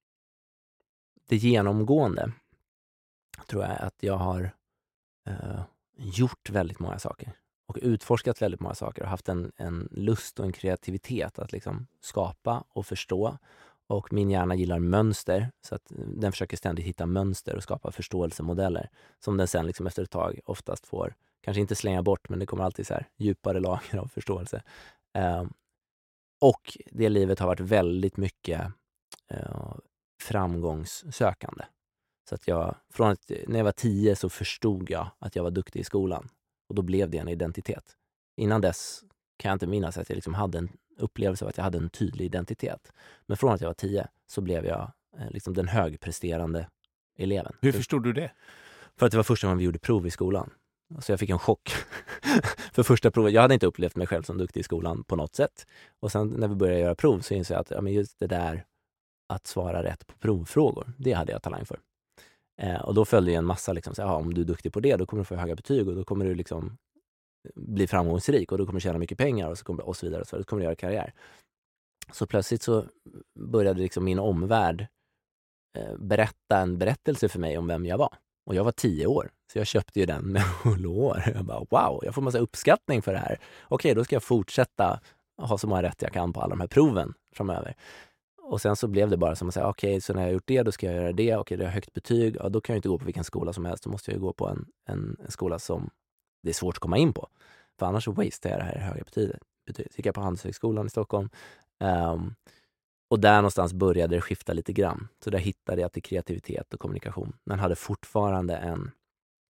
det genomgående tror jag är att jag har eh, gjort väldigt många saker och utforskat väldigt många saker och haft en, en lust och en kreativitet att liksom skapa och förstå. Och min hjärna gillar mönster, så att den försöker ständigt hitta mönster och skapa förståelsemodeller som den sen liksom efter ett tag oftast får, kanske inte slänga bort, men det kommer alltid så här djupare lager av förståelse. Eh, och det livet har varit väldigt mycket eh, framgångssökande. Så att jag, från att, när jag var tio så förstod jag att jag var duktig i skolan. Och då blev det en identitet. Innan dess kan jag inte minnas att jag liksom hade en upplevelse av att jag hade en tydlig identitet. Men från att jag var tio så blev jag eh, liksom den högpresterande eleven. Hur förstod du det? För att det var första gången vi gjorde prov i skolan. Så jag fick en chock för första provet. Jag hade inte upplevt mig själv som duktig i skolan på något sätt. Och sen när vi började göra prov så insåg jag att ja, men just det där att svara rätt på provfrågor, det hade jag talang för. Eh, och då följde ju en massa liksom, så, aha, om du är duktig på det, då kommer du få höga betyg och då kommer du liksom bli framgångsrik och då kommer du tjäna mycket pengar och så, kommer, och så vidare och så, vidare. Då kommer du göra karriär. Så plötsligt så började liksom min omvärld eh, berätta en berättelse för mig om vem jag var. Och jag var tio år, så jag köpte ju den med hull och hår. Jag bara, wow, jag får massa uppskattning för det här. Okej, då ska jag fortsätta ha så många rätt jag kan på alla de här proven framöver. Och sen så blev det bara som att säga, okej, okay, så när jag har gjort det, då ska jag göra det. Okej, okay, det har högt betyg. Ja, då kan jag inte gå på vilken skola som helst. Då måste jag gå på en, en, en skola som det är svårt att komma in på. För annars så wastear jag det här höga betyget. betyget. Så gick jag på Handelshögskolan i Stockholm. Um, och där någonstans började det skifta lite grann. Så där hittade jag till kreativitet och kommunikation. Men hade fortfarande en,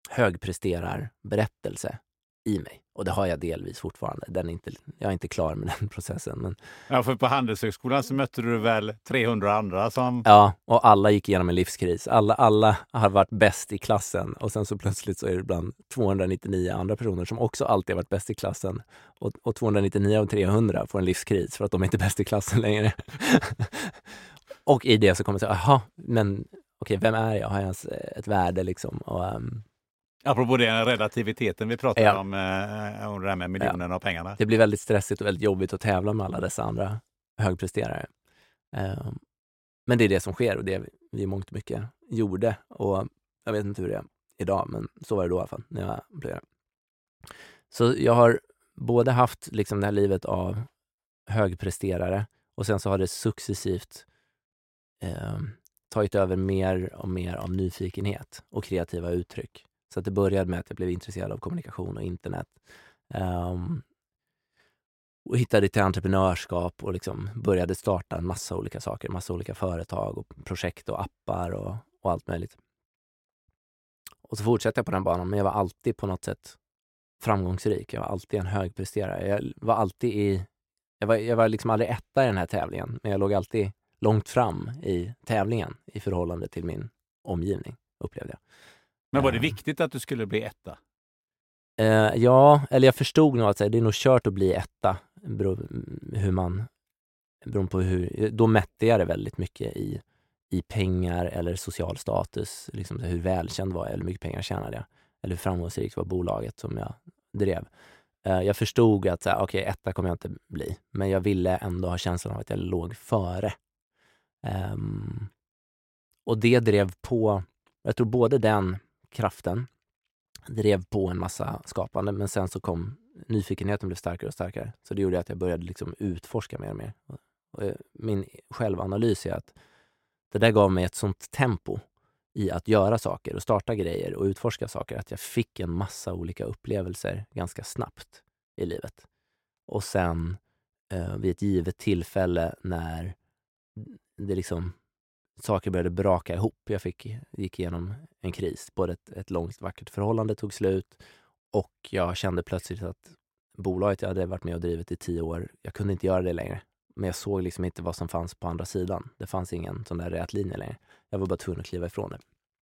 högpresterarberättelse i mig. Och det har jag delvis fortfarande. Den är inte, jag är inte klar med den processen. Men... Ja, för på Handelshögskolan så mötte du väl trehundra andra som... Ja, och alla gick igenom en livskris. Alla, alla har varit bäst i klassen. Och sen så plötsligt så är det ibland tvåhundranittionio andra personer som också alltid har varit bäst i klassen. Och, och tvåhundranittionio av trehundra får en livskris för att de är inte bäst i klassen längre. Och i det så kommer jag säga, jaha, men okej, vem är jag? Har jag ens ett värde liksom? Och... Um... Apropå den relativiteten vi pratade ja. om, eh, och det här med miljonerna ja. och pengarna. Det blir väldigt stressigt och väldigt jobbigt att tävla med alla dessa andra högpresterare. Eh, men det är det som sker och det vi i mångt och mycket gjorde. Och jag vet inte hur det är idag, men så var det då i alla fall när jag blev. Så jag har både haft liksom det här livet av högpresterare och sen så har det successivt eh, tagit över mer och mer av nyfikenhet och kreativa uttryck. Så att det började med att jag blev intresserad av kommunikation och internet. Um, och hittade till entreprenörskap och liksom började starta en massa olika saker. Massa olika företag och projekt och appar och, och allt möjligt. Och så fortsatte jag på den banan. Men jag var alltid på något sätt framgångsrik. Jag var alltid en högpresterare. Jag var alltid i... Jag var, jag var liksom aldrig etta i den här tävlingen. Men jag låg alltid långt fram i tävlingen i förhållande till min omgivning, upplevde jag. Men var det viktigt att du skulle bli etta? Uh, ja, eller jag förstod nog att det är nog kört att bli etta. Beror, hur man, beror på hur, då mätte jag det väldigt mycket i, i pengar eller social status. Liksom hur välkänd var jag, eller hur mycket pengar tjänade jag. Eller hur framgångsrikt var bolaget som jag drev. Uh, jag förstod att okej, okay, etta kommer jag inte bli. Men jag ville ändå ha känslan av att jag låg före. Um, och det drev på, jag tror både den kraften drev på en massa skapande, men sen så kom nyfikenheten blev starkare och starkare. Så det gjorde att jag började liksom utforska mer och mer. Och min självanalys är att det där gav mig ett sånt tempo i att göra saker och starta grejer och utforska saker att jag fick en massa olika upplevelser ganska snabbt i livet. Och sen eh, vid ett givet tillfälle när det liksom saker började braka ihop. Jag fick, gick igenom en kris. Både ett, ett långt vackert förhållande tog slut och jag kände plötsligt att bolaget jag hade varit med och drivit i tio år, jag kunde inte göra det längre. Men jag såg liksom inte vad som fanns på andra sidan. Det fanns ingen sån där rät linje längre. Jag var bara tvungen att kliva ifrån det.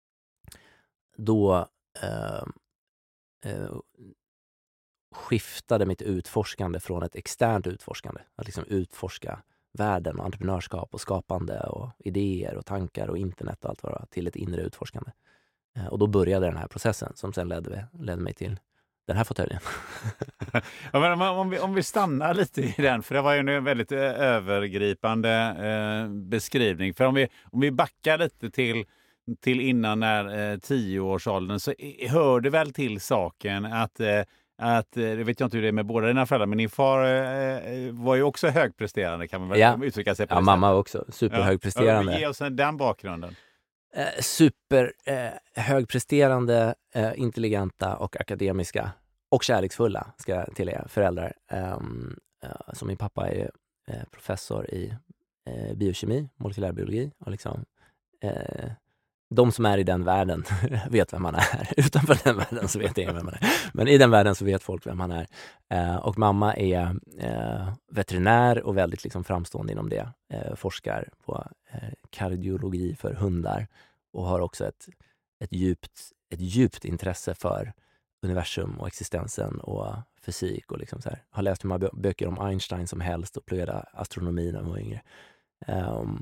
Då eh, eh, skiftade mitt utforskande från ett externt utforskande. Att liksom utforska världen och entreprenörskap och skapande och idéer och tankar och internet och allt vad det var till ett inre utforskande. Eh, och då började den här processen som sen ledde, ledde mig till den här fåtöljen. Ja, men om, vi, om vi stannar lite i den, för det var ju en väldigt eh, övergripande eh, beskrivning. För om vi, om vi backar lite till, till innan när eh, tioårsåldern så hör det väl till saken att eh, att, det vet jag inte hur det är med båda dina föräldrar, men din far eh, var ju också högpresterande, kan man väl ja. uttrycka sig på ja, det mamma var också superhögpresterande. Ja. Ge oss den bakgrunden. Eh, super eh, högpresterande, eh, intelligenta och akademiska och kärleksfulla, ska jag tillägga, föräldrar. Eh, eh, som min pappa är eh, professor i eh, biokemi, molekylärbiologi och liksom eh, de som är i den världen vet vem man är. Utanför den världen så vet ingen vem man är. Men i den världen så vet folk vem man är. Eh, och mamma är eh, veterinär och väldigt liksom framstående inom det. Eh, forskar på eh, kardiologi för hundar. Och har också ett, ett, djupt, ett djupt intresse för universum och existensen och fysik. Och liksom så här. Har läst hur många böcker om Einstein som helst och pluggat astronomi när hon var yngre. Um,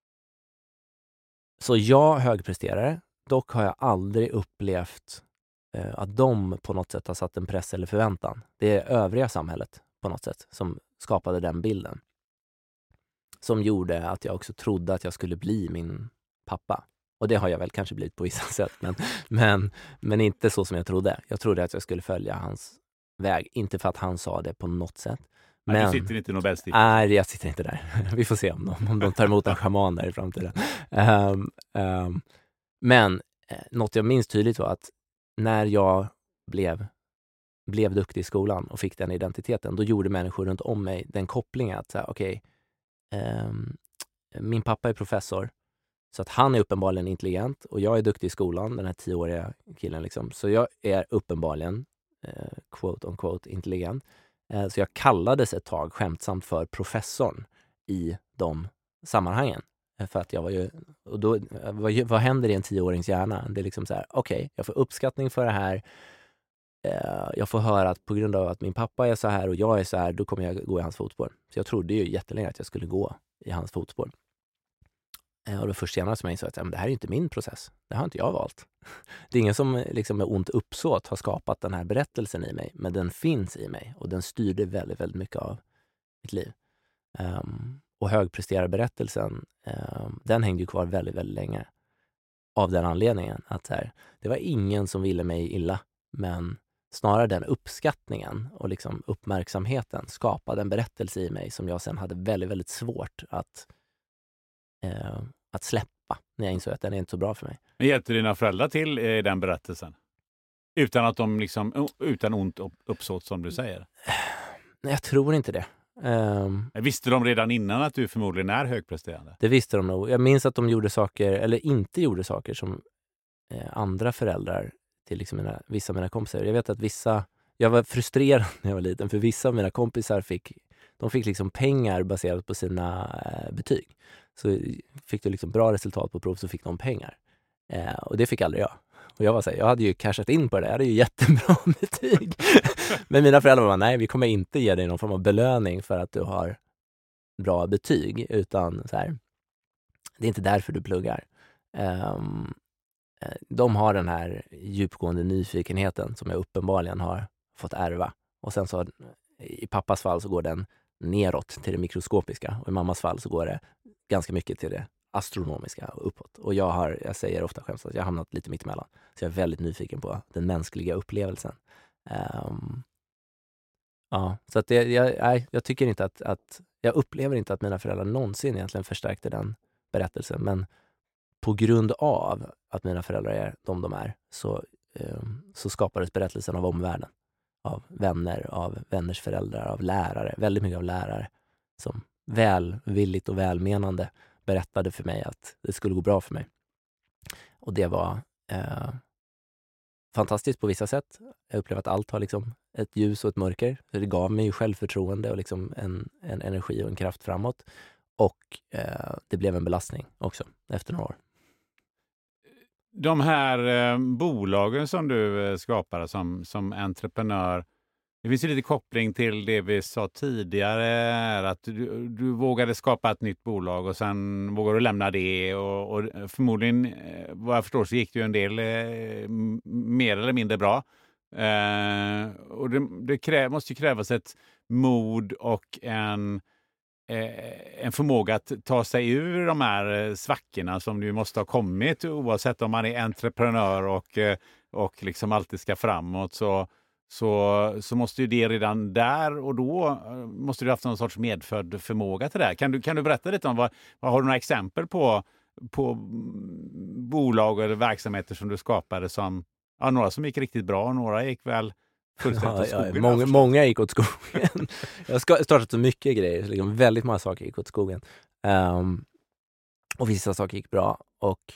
Så jag högpresterare, dock har jag aldrig upplevt eh, att de på något sätt har satt en press eller förväntan. Det är övriga samhället på något sätt som skapade den bilden. Som gjorde att jag också trodde att jag skulle bli min pappa. Och det har jag väl kanske blivit på vissa sätt, men, men, men inte så som jag trodde. Jag trodde att jag skulle följa hans väg, inte för att han sa det på något sätt. Men, nej, du sitter inte i Nobelstiftelsen. Nej, jag sitter inte där. Vi får se om de, om de tar emot en schaman där i framtiden. Um, um, men eh, något jag minns tydligt var att när jag blev, blev duktig i skolan och fick den identiteten, då gjorde människor runt om mig den kopplingen att okej, okay, um, min pappa är professor, Så att han är uppenbarligen intelligent och jag är duktig i skolan, den här tioåriga killen liksom. Så jag är uppenbarligen, eh, quote on quote, intelligent. Eh, så jag kallades ett tag skämtsamt för professorn i de sammanhangen. Eh, för att jag var ju, och då, vad, vad händer i en tioårings hjärna? Det är liksom så här, okej, okay, jag får uppskattning för det här. Eh, jag får höra att på grund av att min pappa är så här och jag är så här, då kommer jag gå i hans fotspår. Så jag trodde ju jättelänge att jag skulle gå i hans fotspår. Och det först senare som jag insåg att ja, men det här är inte min process. Det har inte jag valt. Det är ingen som liksom med ont uppsåt har skapat den här berättelsen i mig. Men den finns i mig. Och den styrde väldigt, väldigt mycket av mitt liv. Um, och högpresterarberättelsen, um, den hängde ju kvar väldigt, väldigt länge. Av den anledningen att här, det var ingen som ville mig illa. Men snarare den uppskattningen och liksom uppmärksamheten skapade en berättelse i mig som jag sen hade väldigt, väldigt svårt att Eh, att släppa när jag insåg att den är inte så bra för mig. Men hjälpte dina föräldrar till i den berättelsen? Utan att de liksom, utan ont uppsåt som du säger? Nej, jag tror inte det. Um, visste de redan innan att du förmodligen är högpresterande? Det visste de nog. Jag minns att de gjorde saker, eller inte gjorde saker som eh, andra föräldrar till liksom mina, vissa av mina kompisar. Jag vet att vissa, jag var frustrerad när jag var liten för vissa av mina kompisar fick, de fick liksom pengar baserat på sina eh, betyg. Så fick du liksom bra resultat på prov så fick de pengar. Eh, och det fick aldrig jag. Och jag var så här, jag hade ju cashat in på det. Jag hade ju jättebra betyg. Men mina föräldrar var, nej, vi kommer inte ge dig någon form av belöning för att du har bra betyg. Utan så här, det är inte därför du pluggar. Um, de har den här djupgående nyfikenheten som jag uppenbarligen har fått ärva. Och sen så, i pappas fall så går den neråt till det mikroskopiska. Och i mammas fall så går det ganska mycket till det astronomiska och uppåt. Och jag har, jag säger ofta skämt att jag har hamnat lite mitt emellan. Så jag är väldigt nyfiken på den mänskliga upplevelsen. Um, ja, så att det, jag, nej, jag tycker inte att, att, jag upplever inte att mina föräldrar någonsin egentligen förstärkte den berättelsen. Men på grund av att mina föräldrar är de de är så, um, så skapades berättelsen av omvärlden. Av vänner, av vänners föräldrar, av lärare. Väldigt mycket av lärare som välvilligt och välmenande berättade för mig att det skulle gå bra för mig. Och det var eh, fantastiskt på vissa sätt. Jag upplevde att allt har liksom ett ljus och ett mörker. Så det gav mig ju självförtroende och liksom en, en energi och en kraft framåt. Och eh, det blev en belastning också efter några år. De här eh, bolagen som du eh, skapar som, som entreprenör, det finns ju lite koppling till det vi sa tidigare, att du, du vågade skapa ett nytt bolag och sen vågade du lämna det och, och förmodligen, vad jag förstår, så gick det ju en del eh, mer eller mindre bra. Eh, och det, det kräv, måste ju krävas ett mod och en, eh, en förmåga att ta sig ur de här svackorna som du måste ha kommit, oavsett om man är entreprenör och, och liksom alltid ska framåt, så Så, så måste ju det redan där och då måste du ha haft någon sorts medfödd förmåga till det här. Kan du, kan du berätta lite om vad, vad har du några exempel på, på bolag eller verksamheter som du skapade som, ja, några som gick riktigt bra och några gick väl fullständigt åt skogen? Ja, många, många gick åt skogen. Jag har startat så mycket grejer, liksom väldigt många saker gick åt skogen. Um, och vissa saker gick bra och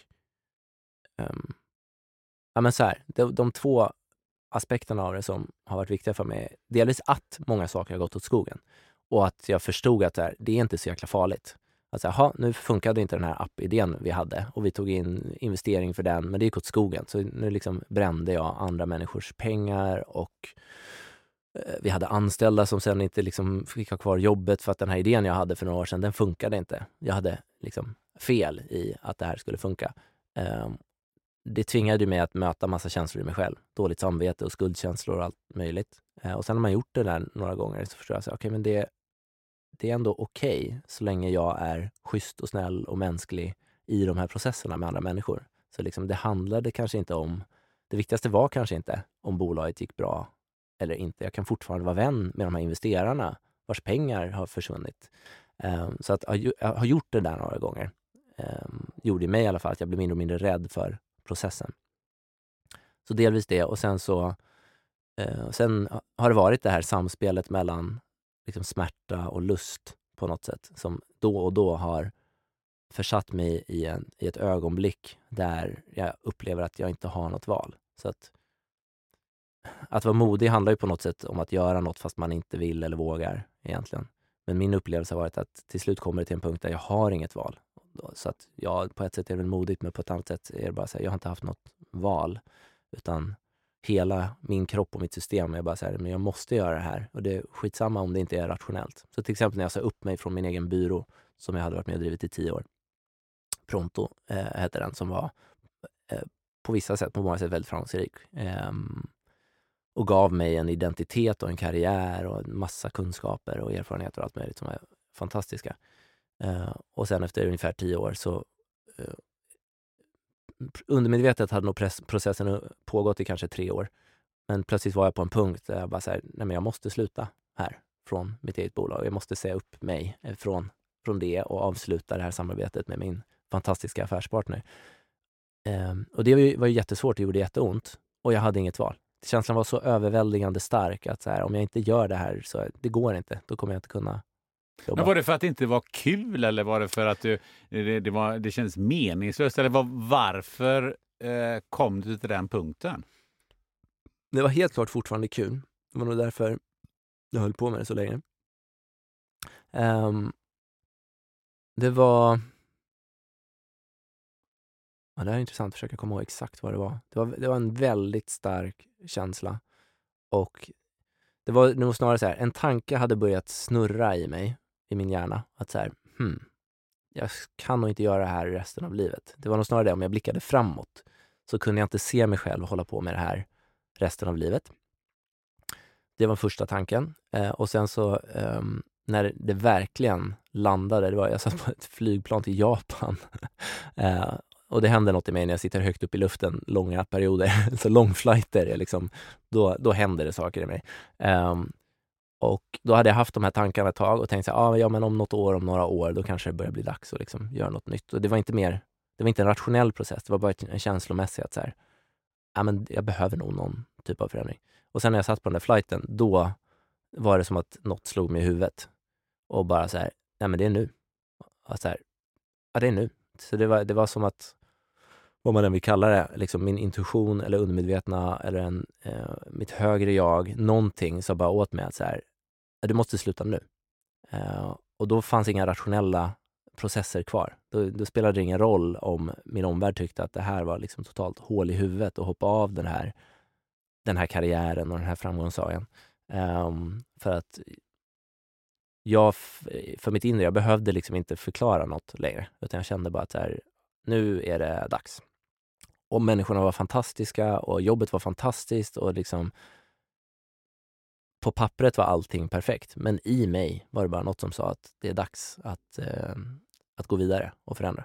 um, ja men så här, de, de två aspekterna av det som har varit viktiga för mig, delvis att många saker har gått åt skogen och att jag förstod att det, här, det är inte så jäkla farligt. Alltså, aha, nu funkade inte den här app-idén vi hade och vi tog in investering för den, men det gick åt skogen. Så nu liksom brände jag andra människors pengar och eh, vi hade anställda som sen inte liksom fick ha kvar jobbet för att den här idén jag hade för några år sedan, den funkade inte. Jag hade liksom fel i att det här skulle funka. Um, Det tvingade mig att möta massa känslor i mig själv. Dåligt samvete och skuldkänslor och allt möjligt. Eh, och sen när man gjort det där några gånger så förstår jag att okay, men det, det är ändå okej okay, så länge jag är schysst och snäll och mänsklig i de här processerna med andra människor. Så liksom, det handlade kanske inte om, det viktigaste var kanske inte om bolaget gick bra eller inte. Jag kan fortfarande vara vän med de här investerarna vars pengar har försvunnit. Eh, så att jag har gjort det där några gånger. Eh, gjorde i mig i alla fall att jag blev mindre och mindre rädd för processen. Så delvis det och sen så eh, sen har det varit det här samspelet mellan liksom smärta och lust på något sätt som då och då har försatt mig i, en, i ett ögonblick där jag upplever att jag inte har något val. Så att, att vara modig handlar ju på något sätt om att göra något fast man inte vill eller vågar egentligen. Men min upplevelse har varit att till slut kommer det till en punkt där jag har inget val. Så att ja, på ett sätt är det väl modigt, men på ett annat sätt är det bara så här, jag har inte haft något val. Utan hela min kropp och mitt system är bara så här, men jag måste göra det här. Och det är skitsamma om det inte är rationellt. Så till exempel när jag sa upp mig från min egen byrå som jag hade varit med och drivit i tio år. Pronto eh, hette den, som var eh, på vissa sätt, på många sätt väldigt framgångsrik. Eh, och gav mig en identitet och en karriär och en massa kunskaper och erfarenheter och allt möjligt som är fantastiska. Eh, och sen efter ungefär tio år så eh, undermedvetet hade nog press, processen pågått i kanske tre år. Men plötsligt var jag på en punkt där jag bara så här, nej men jag måste sluta här från mitt eget bolag. Jag måste säga upp mig från, från det och avsluta det här samarbetet med min fantastiska affärspartner. Eh, och det var ju, var ju jättesvårt, det gjorde jätteont. Och jag hade inget val. Känslan var så överväldigande stark att så här, om jag inte gör det här så det går inte. Då kommer jag inte kunna jobba. Men var det för att det inte var kul eller var det för att du, det, det, var, det kändes meningslöst? Eller var, varför eh, kom du till den punkten? Det var helt klart fortfarande kul. Det var nog därför jag höll på med det så länge. Um, det var... Ja, det är intressant att försöka komma ihåg exakt vad det var. Det var, det var en väldigt stark känsla. Och det var nog snarare så här, en tanke hade börjat snurra i mig, i min hjärna. Att så här, hmm, jag kan nog inte göra det här resten av livet. Det var nog snarare det, om jag blickade framåt så kunde jag inte se mig själv hålla på med det här resten av livet. Det var första tanken. Eh, och sen så, eh, när det verkligen landade, det var, jag satt på ett flygplan till Japan. eh, Och det händer något i mig när jag sitter högt upp i luften långa perioder. Så långflighter är liksom, då, då händer det saker i mig. Um, och då hade jag haft de här tankarna ett tag och tänkt så här, ah, ja men om något år, om några år, då kanske det börjar bli dags att liksom göra något nytt. Och det var inte mer, det var inte en rationell process, det var bara en känslomässig att så här, ja men jag behöver nog någon typ av förändring. Och sen när jag satt på den där flighten, då var det som att något slog mig i huvudet. Och bara så här, nej men det är nu. Och så här, ja det är nu. Så det var, det var som att, vad man än vill kalla det, liksom min intuition eller undermedvetna eller en, eh, mitt högre jag, någonting som bara åt mig att så här, du måste sluta nu. Eh, och då fanns inga rationella processer kvar. Då, då spelade det ingen roll om min omvärld tyckte att det här var liksom totalt hål i huvudet och hoppa av den här, den här karriären och den här framgångssagan. Eh, för att jag, för mitt inre, jag behövde liksom inte förklara något längre. Utan jag kände bara att så här, nu är det dags. Och människorna var fantastiska och jobbet var fantastiskt och liksom på pappret var allting perfekt. Men i mig var det bara något som sa att det är dags att, eh, att gå vidare och förändra.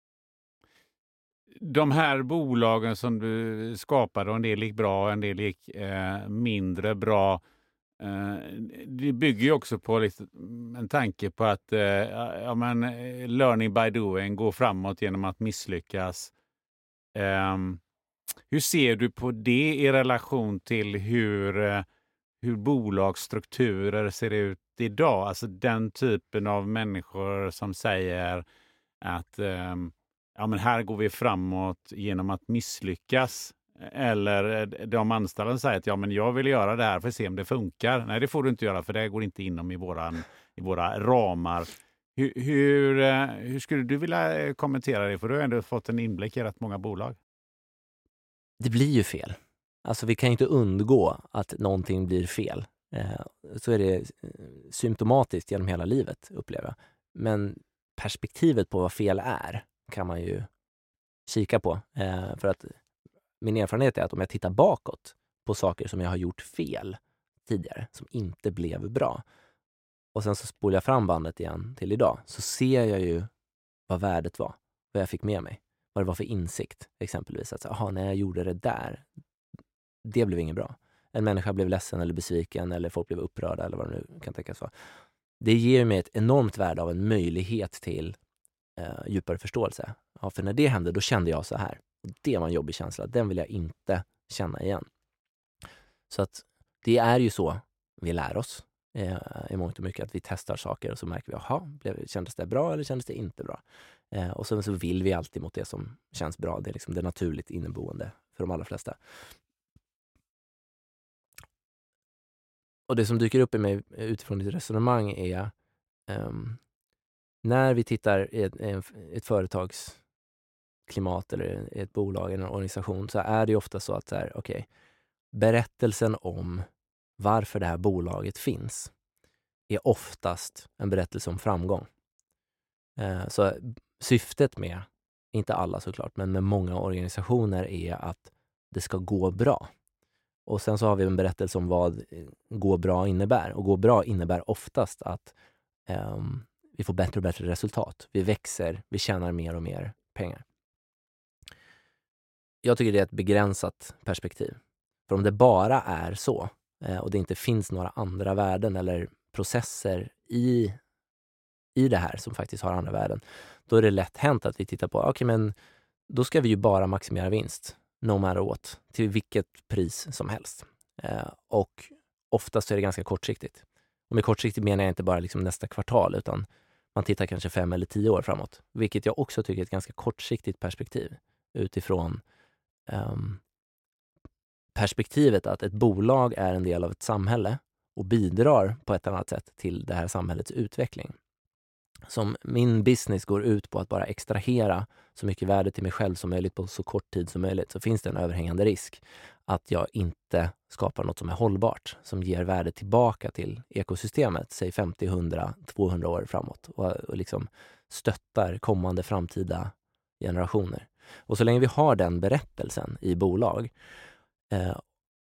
De här bolagen som du skapade, och en del gick bra och en del gick eh, mindre bra. Det bygger ju också på liksom en tanke på att ja, men, learning by doing, gå framåt genom att misslyckas. Um, hur ser du på det i relation till hur, hur bolagsstrukturer ser ut idag? Alltså den typen av människor som säger att um, ja, men här går vi framåt genom att misslyckas. Eller de anställda säger att ja, men jag vill göra det här för att se om det funkar. Nej, det får du inte göra för det går inte inom i, våran, i våra ramar. Hur, hur, hur skulle du vilja kommentera det? För du har ändå fått en inblick i rätt många bolag. Det blir ju fel. Alltså vi kan inte undgå att någonting blir fel. Eh, så är det symptomatiskt genom hela livet, upplever jag. Men perspektivet på vad fel är kan man ju kika på. Eh, för att min erfarenhet är att om jag tittar bakåt på saker som jag har gjort fel tidigare, som inte blev bra, och sen så spolar jag fram bandet igen till idag, så ser jag ju vad värdet var, vad jag fick med mig, vad det var för insikt exempelvis. Att aha, när jag gjorde det där, det blev inget bra. En människa blev ledsen eller besviken eller folk blev upprörda eller vad det nu kan tänkas vara. Det ger mig ett enormt värde av en möjlighet till eh, djupare förståelse. Ja, för när det hände, då kände jag så här. Det var en jobbig känsla. Den vill jag inte känna igen. Så att det är ju så vi lär oss. eh, i mångt och mycket. Att vi testar saker och så märker vi, jaha, blev, kändes det bra eller kändes det inte bra? Eh, och sen så vill vi alltid mot det som känns bra. Det är liksom det naturligt inneboende för de allra flesta. Och det som dyker upp i mig utifrån ditt resonemang är um, när vi tittar i ett, ett, ett företagsklimat eller ett bolag eller en organisation, så är det ju ofta så att så här, okay, berättelsen om varför det här bolaget finns är oftast en berättelse om framgång. Uh, så syftet med, inte alla såklart, men med många organisationer är att det ska gå bra. Och sen så har vi en berättelse om vad gå bra innebär. Och gå bra innebär oftast att um, vi får bättre och bättre resultat. Vi växer, vi tjänar mer och mer pengar. Jag tycker det är ett begränsat perspektiv. För om det bara är så eh, och det inte finns några andra värden eller processer i, i det här som faktiskt har andra värden, då är det lätt hänt att vi tittar på, okej okay, men då ska vi ju bara maximera vinst. No matter what, till vilket pris som helst. Eh, och oftast är det ganska kortsiktigt. Och med kortsiktigt menar jag inte bara liksom nästa kvartal, utan man tittar kanske fem eller tio år framåt. Vilket jag också tycker är ett ganska kortsiktigt perspektiv. Utifrån um, perspektivet att ett bolag är en del av ett samhälle och bidrar på ett annat sätt till det här samhällets utveckling. Som min business går ut på att bara extrahera så mycket värde till mig själv som möjligt på så kort tid som möjligt, så finns det en överhängande risk att jag inte skapar något som är hållbart, som ger värde tillbaka till ekosystemet, säg femtio, hundra, tvåhundra år framåt och, och liksom stöttar kommande framtida generationer. Och så länge vi har den berättelsen i bolag eh,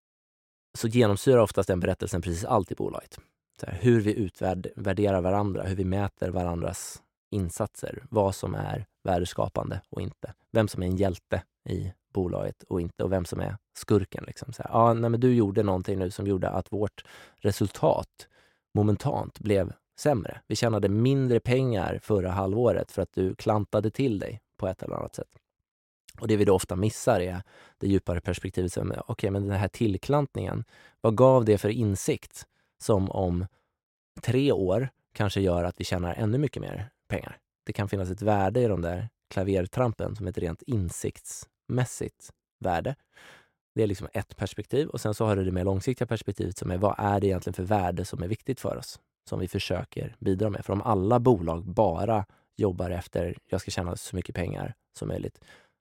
så genomsyrar oftast den berättelsen precis allt i bolaget. Så här, hur vi utvärderar varandra, hur vi mäter varandras insatser, vad som är värdeskapande och inte. Vem som är en hjälte i bolaget och inte, och vem som är skurken. Liksom. Så här, ah, nej, men du gjorde någonting nu som gjorde att vårt resultat momentant blev sämre. Vi tjänade mindre pengar förra halvåret för att du klantade till dig på ett eller annat sätt. Och det vi då ofta missar är det djupare perspektivet. Okej, okay, men den här tillklantningen, vad gav det för insikt som om tre år kanske gör att vi tjänar ännu mycket mer pengar? Det kan finnas ett värde i de där klavertrampen som ett rent insiktsmässigt värde. Det är liksom ett perspektiv. Och sen så har du det mer långsiktiga perspektivet som är, vad är det egentligen för värde som är viktigt för oss? Som vi försöker bidra med. För om alla bolag bara jobbar efter jag ska tjäna så mycket pengar som möjligt,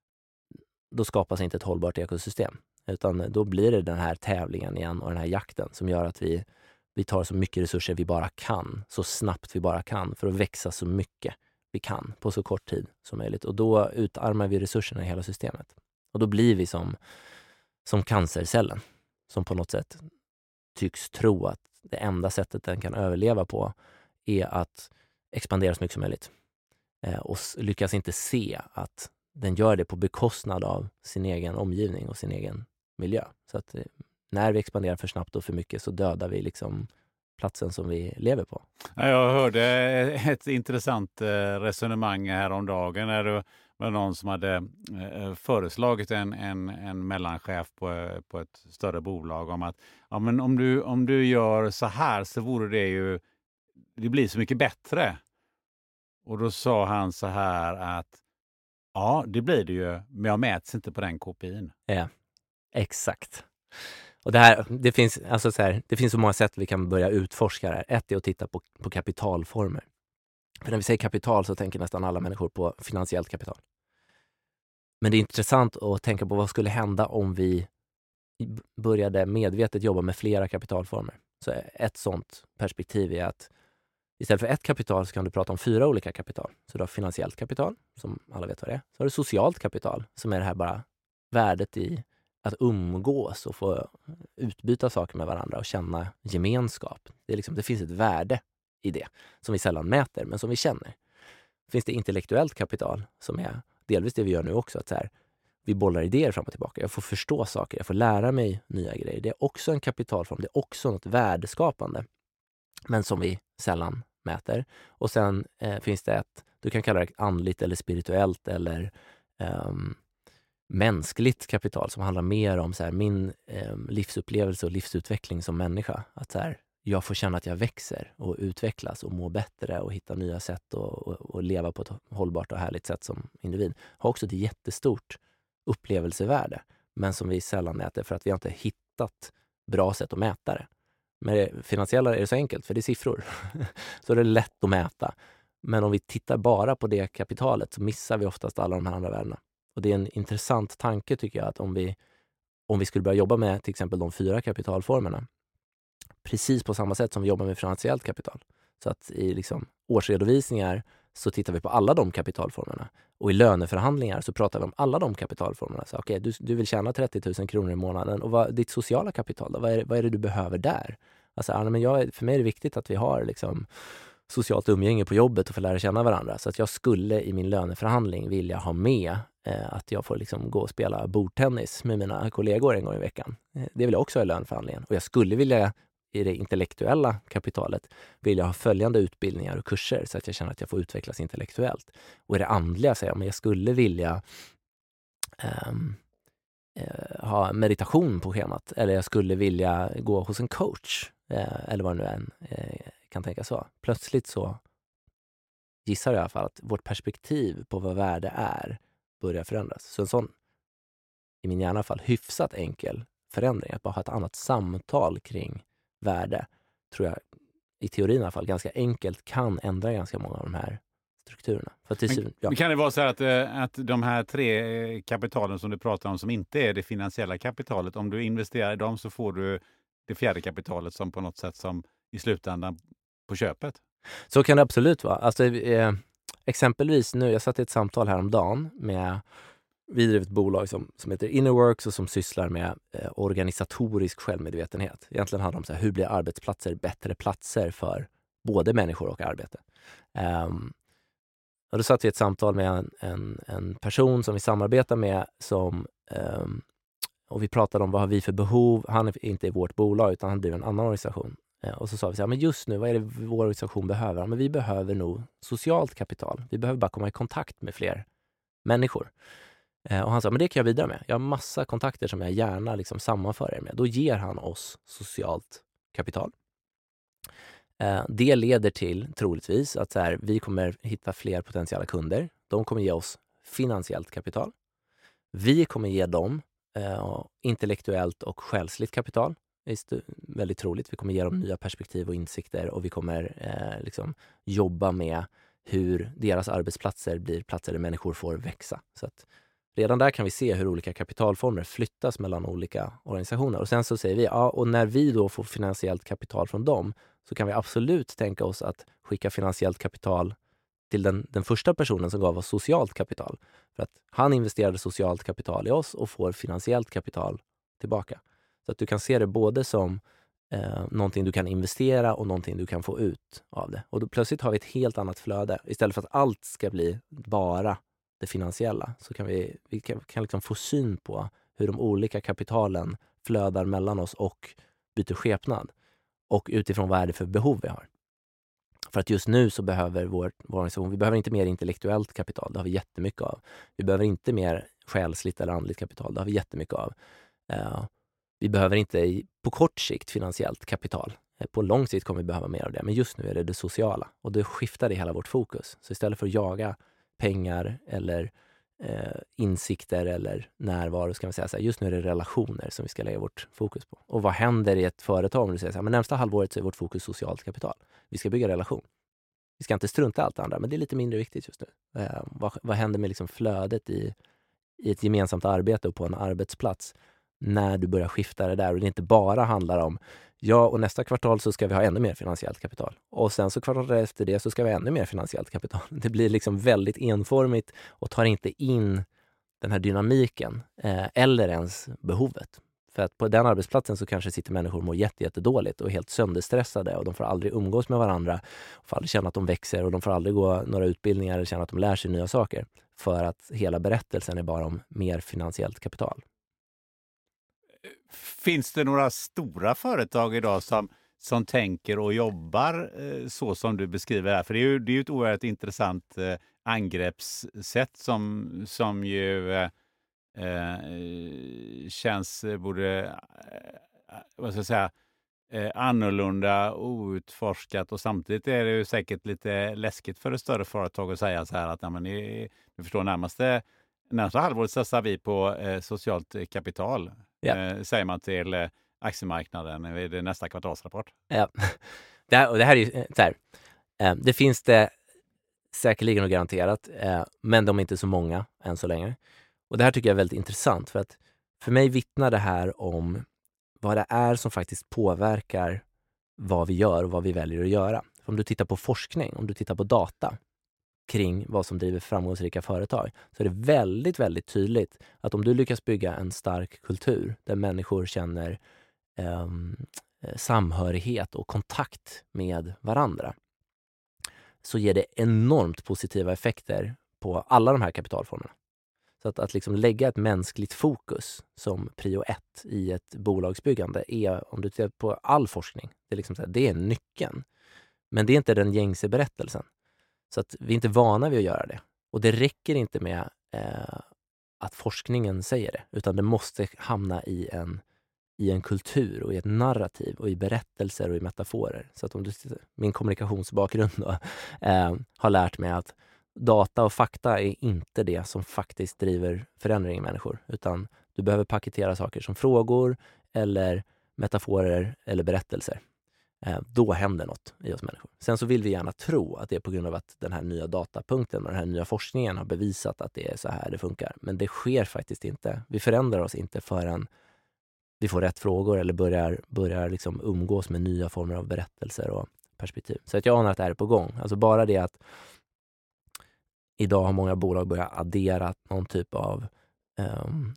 då skapas inte ett hållbart ekosystem. Utan då blir det den här tävlingen igen och den här jakten som gör att vi, vi tar så mycket resurser vi bara kan, så snabbt vi bara kan, för att växa så mycket vi kan på så kort tid som möjligt. Och då utarmar vi resurserna i hela systemet. Och då blir vi som, som cancercellen som på något sätt tycks tro att det enda sättet den kan överleva på är att expandera så mycket som möjligt. Eh, och lyckas inte se att den gör det på bekostnad av sin egen omgivning och sin egen miljö. Så att eh, när vi expanderar för snabbt och för mycket så dödar vi liksom platsen som vi lever på. Jag hörde ett intressant resonemang häromdagen när det var någon som hade föreslagit en, en, en mellanchef på, på ett större bolag om att ja, men om, du, om du gör så här så vore det ju, det blir så mycket bättre. Och då sa han så här att ja, det blir det ju, men jag mäts inte på den kopin. Ja, exakt. Och det här, det finns, alltså så här, det finns så många sätt vi kan börja utforska det här. Ett är att titta på, på kapitalformer. För när vi säger kapital så tänker nästan alla människor på finansiellt kapital. Men det är intressant att tänka på vad skulle hända om vi började medvetet jobba med flera kapitalformer. Så ett sånt perspektiv är att istället för ett kapital så kan du prata om fyra olika kapital. Så du har finansiellt kapital, som alla vet vad det är. Så har du socialt kapital, som är det här bara värdet i att umgås och få utbyta saker med varandra och känna gemenskap. Det, är liksom, det finns ett värde i det som vi sällan mäter, men som vi känner. Finns det intellektuellt kapital som är delvis det vi gör nu också. Att så här, vi bollar idéer fram och tillbaka. Jag får förstå saker, jag får lära mig nya grejer. Det är också en kapitalform, det är också något värdeskapande. Men som vi sällan mäter. Och sen eh, finns det ett, du kan kalla det andligt eller spirituellt eller um, mänskligt kapital som handlar mer om så här, min eh, livsupplevelse och livsutveckling som människa. Att så här, jag får känna att jag växer och utvecklas och mår bättre och hittar nya sätt och, och, och leva på ett hållbart och härligt sätt som individ, har också ett jättestort upplevelsevärde, men som vi sällan mäter för att vi har inte hittat bra sätt att mäta det. Med det finansiella är det så enkelt, för det är siffror. Så det är lätt att mäta. Men om vi tittar bara på det kapitalet så missar vi oftast alla de här andra värdena. Och det är en intressant tanke tycker jag, att om vi, om vi skulle börja jobba med till exempel de fyra kapitalformerna, precis på samma sätt som vi jobbar med finansiellt kapital. Så att i liksom årsredovisningar så tittar vi på alla de kapitalformerna. Och i löneförhandlingar så pratar vi om alla de kapitalformerna. Så okej, okay, du, du vill tjäna trettio tusen kronor i månaden. Och vad, ditt sociala kapital då? Vad är, vad är det du behöver där? Alltså, ja, men jag, för mig är det viktigt att vi har liksom socialt umgänge på jobbet och får lära känna varandra. Så att jag skulle i min löneförhandling vilja ha med eh, att jag får liksom gå och spela bordtennis med mina kollegor en gång i veckan. Eh, det vill jag också ha i löneförhandlingen. Och jag skulle vilja i det intellektuella kapitalet vill jag ha följande utbildningar och kurser så att jag känner att jag får utvecklas intellektuellt. Och i det andliga säger jag, men jag skulle vilja um, uh, ha meditation på schemat, eller jag skulle vilja gå hos en coach, uh, eller vad det nu än uh, kan tänka så. Plötsligt så gissar jag i alla fall att vårt perspektiv på vad värde är börjar förändras. Så en sån, i min hjärna i alla fall, hyfsat enkel förändring, att bara ha ett annat samtal kring värde, tror jag i teorin i alla fall ganska enkelt kan ändra ganska många av de här strukturerna. För att det, men, ja. men kan det vara så att, att de här tre kapitalen som du pratar om som inte är det finansiella kapitalet, om du investerar i dem så får du det fjärde kapitalet som på något sätt som i slutändan på köpet? Så kan det absolut vara. Alltså, eh, exempelvis nu, jag satt i ett samtal häromdagen med vi driver ett bolag som, som heter Innerworks och som sysslar med eh, organisatorisk självmedvetenhet. Egentligen handlar det om så här, hur blir arbetsplatser bättre platser för både människor och arbete. Um, och då satt vi i ett samtal med en, en, en person som vi samarbetar med som, um, och vi pratade om vad har vi för behov. Han är inte i vårt bolag utan han driver en annan organisation. Uh, och så sa vi så här, men just nu, vad är det vår organisation behöver? Men vi behöver nog socialt kapital. Vi behöver bara komma i kontakt med fler människor. Och han sa, men det kan jag vidare med. Jag har massa kontakter som jag gärna liksom sammanför er med. Då ger han oss socialt kapital. Det leder till, troligtvis, att så här, vi kommer hitta fler potentiella kunder. De kommer ge oss finansiellt kapital. Vi kommer ge dem eh, intellektuellt och själsligt kapital. Det är väldigt troligt. Vi kommer ge dem nya perspektiv och insikter och vi kommer eh, liksom jobba med hur deras arbetsplatser blir platser där människor får växa. Så att redan där kan vi se hur olika kapitalformer flyttas mellan olika organisationer. Och sen så säger vi, ja, och när vi då får finansiellt kapital från dem så kan vi absolut tänka oss att skicka finansiellt kapital till den, den första personen som gav oss socialt kapital. För att han investerade socialt kapital i oss och får finansiellt kapital tillbaka. Så att du kan se det både som eh, någonting du kan investera och någonting du kan få ut av det. Och då plötsligt har vi ett helt annat flöde. Istället för att allt ska bli bara det finansiella så kan vi, vi kan, kan liksom få syn på hur de olika kapitalen flödar mellan oss och byter skepnad. Och utifrån vad är det för behov vi har. För att just nu så behöver vår, vår organisation, vi behöver inte mer intellektuellt kapital, det har vi jättemycket av. Vi behöver inte mer själsligt eller andligt kapital, det har vi jättemycket av. Uh, vi behöver inte i, på kort sikt finansiellt kapital. På lång sikt kommer vi behöva mer av det, men just nu är det det sociala. Och då skiftar det hela vårt fokus. Så istället för att jaga pengar eller eh, insikter eller närvaro, ska man säga så här, just nu är det relationer som vi ska lägga vårt fokus på. Och vad händer i ett företag om du säger så här, men närmsta halvåret så är vårt fokus socialt kapital. Vi ska bygga relation. Vi ska inte strunta allt andra, men det är lite mindre viktigt just nu. Eh, vad, vad händer med liksom flödet i, i ett gemensamt arbete och på en arbetsplats när du börjar skifta det där och det inte bara handlar om ja, och nästa kvartal så ska vi ha ännu mer finansiellt kapital. Och sen så kvartalet efter det så ska vi ha ännu mer finansiellt kapital. Det blir liksom väldigt enformigt och tar inte in den här dynamiken eh, eller ens behovet. För att på den arbetsplatsen så kanske sitter människor och mår jätte, jätte dåligt och är helt sönderstressade och de får aldrig umgås med varandra och får aldrig känna att de växer och de får aldrig gå några utbildningar eller känna att de lär sig nya saker. För att hela berättelsen är bara om mer finansiellt kapital. Finns det några stora företag idag som, som tänker och jobbar eh, så som du beskriver här? För det är ju, det är ju ett oerhört intressant eh, angreppssätt som, som ju eh, eh, känns både eh, vad ska jag säga, eh, annorlunda, outforskat, och samtidigt är det ju säkert lite läskigt för ett större företag att säga så här att ja, men ni, ni förstår, närmaste, närmaste halvåret satsar vi på eh, socialt kapital, Ja. eh, säger man till eh, aktiemarknaden vid nästa kvartalsrapport. Ja. Det här, och det här är ju eh, så här, eh, det finns det säkerligen och garanterat, eh, men de är inte så många än så länge. Och det här tycker jag är väldigt intressant, för att för mig vittnar det här om vad det är som faktiskt påverkar vad vi gör och vad vi väljer att göra. Om du tittar på forskning, om du tittar på data kring vad som driver framgångsrika företag, så är det väldigt, väldigt tydligt att om du lyckas bygga en stark kultur där människor känner eh, samhörighet och kontakt med varandra, så ger det enormt positiva effekter på alla de här kapitalformerna. Så att, att liksom lägga ett mänskligt fokus som prio ett i ett bolagsbyggande är, om du tittar på all forskning, det är, liksom så här, det är nyckeln. Men det är inte den gängse berättelsen. Så att vi är inte vana vid att göra det. Och det räcker inte med eh, att forskningen säger det, utan det måste hamna i en, i en kultur och i ett narrativ och i berättelser och i metaforer. Så att om du, min kommunikationsbakgrund då, eh, har lärt mig att data och fakta är inte det som faktiskt driver förändring i människor, utan du behöver paketera saker som frågor eller metaforer eller berättelser. Eh, då händer något i oss människor. Sen så vill vi gärna tro att det är på grund av att den här nya datapunkten och den här nya forskningen har bevisat att det är så här det funkar. Men det sker faktiskt inte. Vi förändrar oss inte förrän vi får rätt frågor eller börjar, börjar liksom umgås med nya former av berättelser och perspektiv. Så att jag anar att det här är på gång. Alltså bara det att idag har många bolag börjat addera någon typ av um,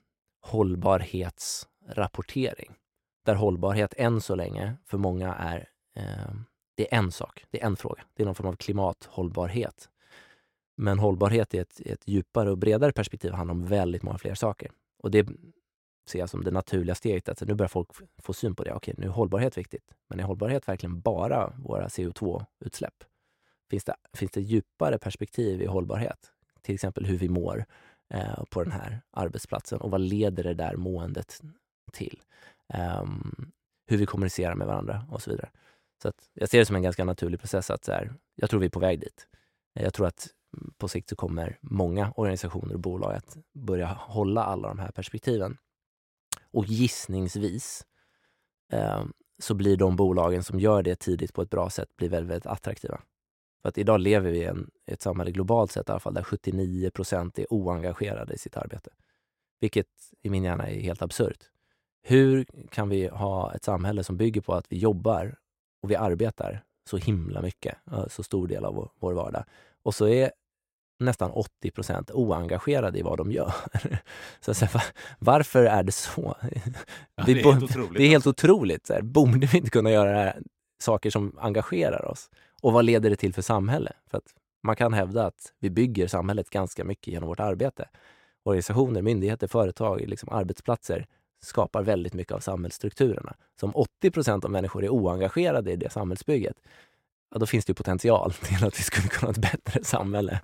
hållbarhetsrapportering. Där hållbarhet än så länge för många är, um, det är en sak, det är en fråga. Det är någon form av klimathållbarhet. Men hållbarhet i ett, ett djupare och bredare perspektiv handlar om väldigt många fler saker. Och det ser jag som det naturliga steget. Att nu börjar folk få syn på det. Okej, nu är hållbarhet viktigt. Men är hållbarhet verkligen bara våra C O två-utsläpp? Finns det, finns det djupare perspektiv i hållbarhet? Till exempel hur vi mår eh, på den här arbetsplatsen och vad leder det där måendet till? Um, hur vi kommunicerar med varandra och så vidare. Så att jag ser det som en ganska naturlig process att så här, jag tror vi är på väg dit. Jag tror att på sikt så kommer många organisationer och bolag att börja hålla alla de här perspektiven. Och gissningsvis eh, så blir de bolagen som gör det tidigt på ett bra sätt blir väldigt, väldigt attraktiva. För att idag lever vi i en, ett samhälle globalt sett i alla fall där sjuttionio procent är oengagerade i sitt arbete. Vilket i min hjärna är helt absurt. Hur kan vi ha ett samhälle som bygger på att vi jobbar och vi arbetar så himla mycket, så stor del av vår, vår vardag. Och så är nästan åttio procent oengagerade i vad de gör. Så, så varför är det så? Ja, vi, det är helt otroligt. Det är helt otroligt. Så här, borde vi inte kunna göra det här, saker som engagerar oss? Och vad leder det till för samhälle? För att man kan hävda att vi bygger samhället ganska mycket genom vårt arbete. Organisationer, myndigheter, företag, liksom arbetsplatser skapar väldigt mycket av samhällsstrukturerna. Så om åttio procent av människor är oengagerade i det samhällsbygget, ja, då finns det ju potential till att vi skulle kunna ha ett bättre samhälle.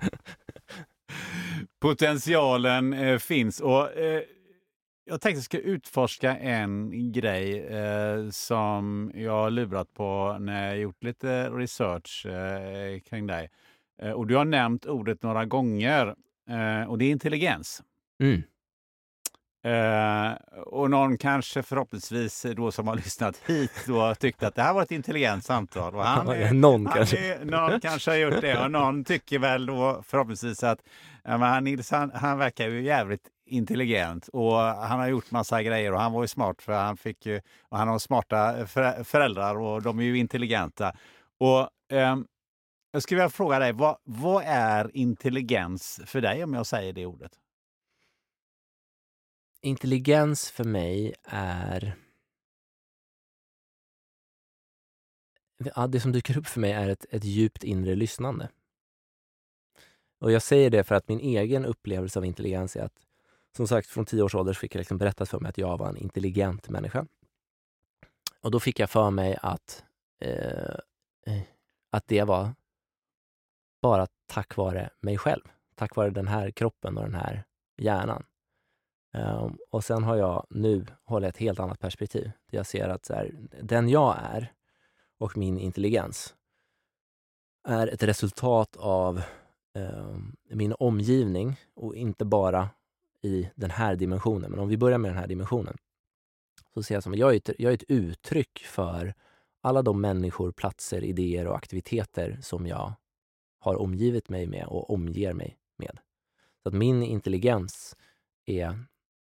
Potentialen eh, finns och eh, jag tänkte att jag ska utforska en grej eh, som jag har lurat på när jag gjort lite research eh, kring dig. Eh, och du har nämnt ordet några gånger eh, och det är intelligens. Mm. Uh, och någon kanske förhoppningsvis då som har lyssnat hit då tyckte att det här var ett intelligent samtal. Och han är, någon, han kanske. Är, någon kanske har gjort det och någon tycker väl då förhoppningsvis att ja, men han, Nils, han, han verkar ju jävligt intelligent och han har gjort massa grejer och han var ju smart för han fick ju, och han har smarta föräldrar och de är ju intelligenta. Och um, jag skulle vilja fråga dig, vad, vad är intelligens för dig om jag säger det ordet? Intelligens för mig är... Ja, det som dyker upp för mig är ett, ett djupt inre lyssnande. Och jag säger det för att min egen upplevelse av intelligens är att, som sagt, från tio års ålder fick jag liksom berättat för mig att jag var en intelligent människa. Och då fick jag för mig att, eh, att det var bara tack vare mig själv. Tack vare den här kroppen och den här hjärnan. Um, och sen har jag nu håller ett helt annat perspektiv. Jag ser att så här, den jag är och min intelligens är ett resultat av um, min omgivning och inte bara i den här dimensionen. Men om vi börjar med den här dimensionen så ser jag som att jag är ett, jag är ett uttryck för alla de människor, platser, idéer och aktiviteter som jag har omgivit mig med och omger mig med. Så att min intelligens är,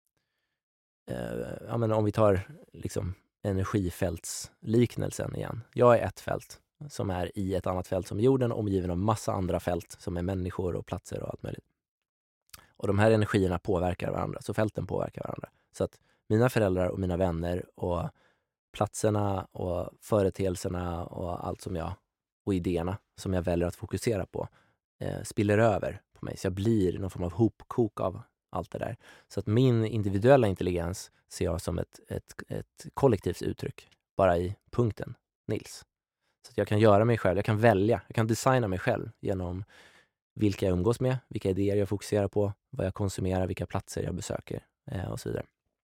eh, ja, men om vi tar liksom energifältsliknelsen igen. Jag är ett fält som är i ett annat fält som jorden, omgiven av massa andra fält som är människor och platser och allt möjligt. Och de här energierna påverkar varandra, så fälten påverkar varandra. Så att mina föräldrar och mina vänner och platserna och företeelserna och allt som jag, och idéerna som jag väljer att fokusera på eh, spiller över på mig. Så jag blir någon form av hopkok av allt det där. Så att min individuella intelligens ser jag som ett, ett, ett kollektivt uttryck, bara i punkten Nils. Så att jag kan göra mig själv, jag kan välja, jag kan designa mig själv genom vilka jag umgås med, vilka idéer jag fokuserar på, vad jag konsumerar, vilka platser jag besöker eh, och så vidare.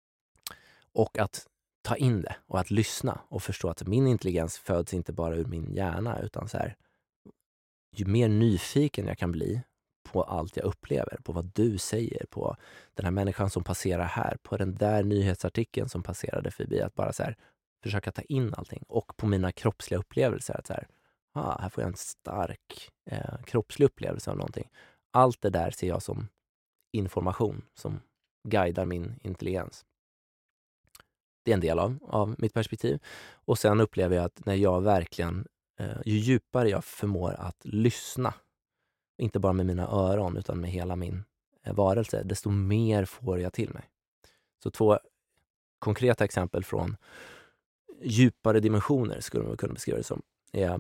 Och att ta in det och att lyssna och förstå att min intelligens föds inte bara ur min hjärna, utan så här, ju mer nyfiken jag kan bli på allt jag upplever, på vad du säger, på den här människan som passerar här, på den där nyhetsartikeln som passerade förbi, att bara så här, försöka ta in allting, och på mina kroppsliga upplevelser, att så här, ah, här får jag en stark eh, kroppslig upplevelse av någonting. Allt det där ser jag som information som guidar min intelligens. Det är en del av, av mitt perspektiv. Och sen upplever jag att när jag verkligen, eh, ju djupare jag förmår att lyssna, inte bara med mina öron utan med hela min eh, varelse, desto mer får jag till mig. Så två konkreta exempel från djupare dimensioner skulle man kunna beskriva det som. Är,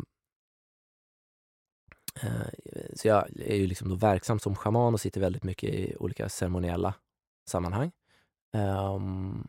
eh, så jag är ju liksom då verksam som shaman och sitter väldigt mycket i olika ceremoniella sammanhang. Um,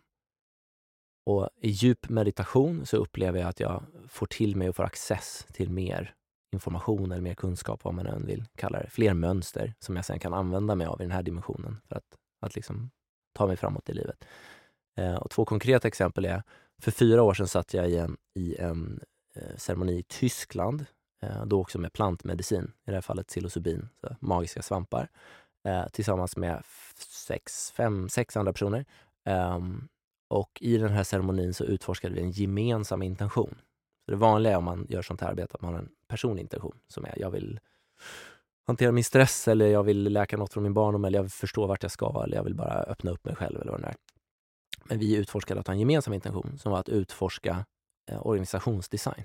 Och i djup meditation så upplever jag att jag får till mig och får access till mer information eller mer kunskap, vad man än vill kalla det. Fler mönster som jag sen kan använda mig av i den här dimensionen för att, att liksom ta mig framåt i livet. Eh, och två konkreta exempel är, för fyra år sedan satt jag i en, i en eh, ceremoni i Tyskland, eh, då också med plantmedicin, i det här fallet psilocybin, så magiska svampar, eh, tillsammans med sex, fem, sex andra personer. Um, Och i den här ceremonin så utforskade vi en gemensam intention. Så det vanliga om man gör sånt här arbete, att man har en personlig intention som är, jag vill hantera min stress, eller jag vill läka något från min barndom, eller jag vill förstå vart jag ska, eller jag vill bara öppna upp mig själv, eller vad det är. Men vi utforskade att ha en gemensam intention som var att utforska eh, organisationsdesign.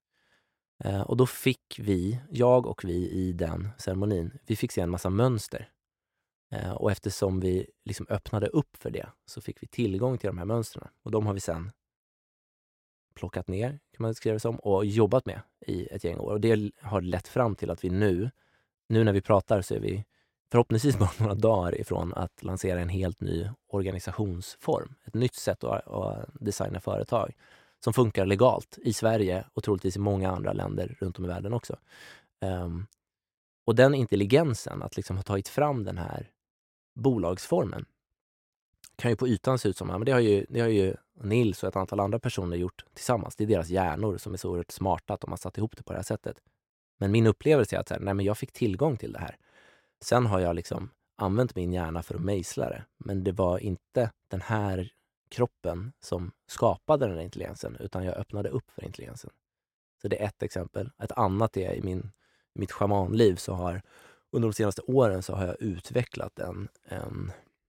Eh, och då fick vi, jag och vi i den ceremonin, vi fick se en massa mönster. Eh, och eftersom vi liksom öppnade upp för det så fick vi tillgång till de här mönstren. Och de har vi sen plockat ner, kan man skriva det som, och jobbat med i ett gäng år. Och det har lett fram till att vi nu, nu när vi pratar så är vi förhoppningsvis bara några dagar ifrån att lansera en helt ny organisationsform. Ett nytt sätt att, att designa företag som funkar legalt i Sverige och troligtvis i många andra länder runt om i världen också. Um, och den intelligensen, att liksom ha tagit fram den här bolagsformen, kan ju på ytan se ut som, ja, men det har ju, det har ju Nils och ett antal andra personer gjort tillsammans. Det är deras hjärnor som är så oerhört smarta att de har satt ihop det på det här sättet. Men min upplevelse är att så här, nej, men jag fick tillgång till det här. Sen har jag liksom använt min hjärna för att mejsla det. Men det var inte den här kroppen som skapade den här intelligensen, utan jag öppnade upp för intelligensen. Så det är ett exempel. Ett annat är i min, i mitt shamanliv så har under de senaste åren så har jag utvecklat en, en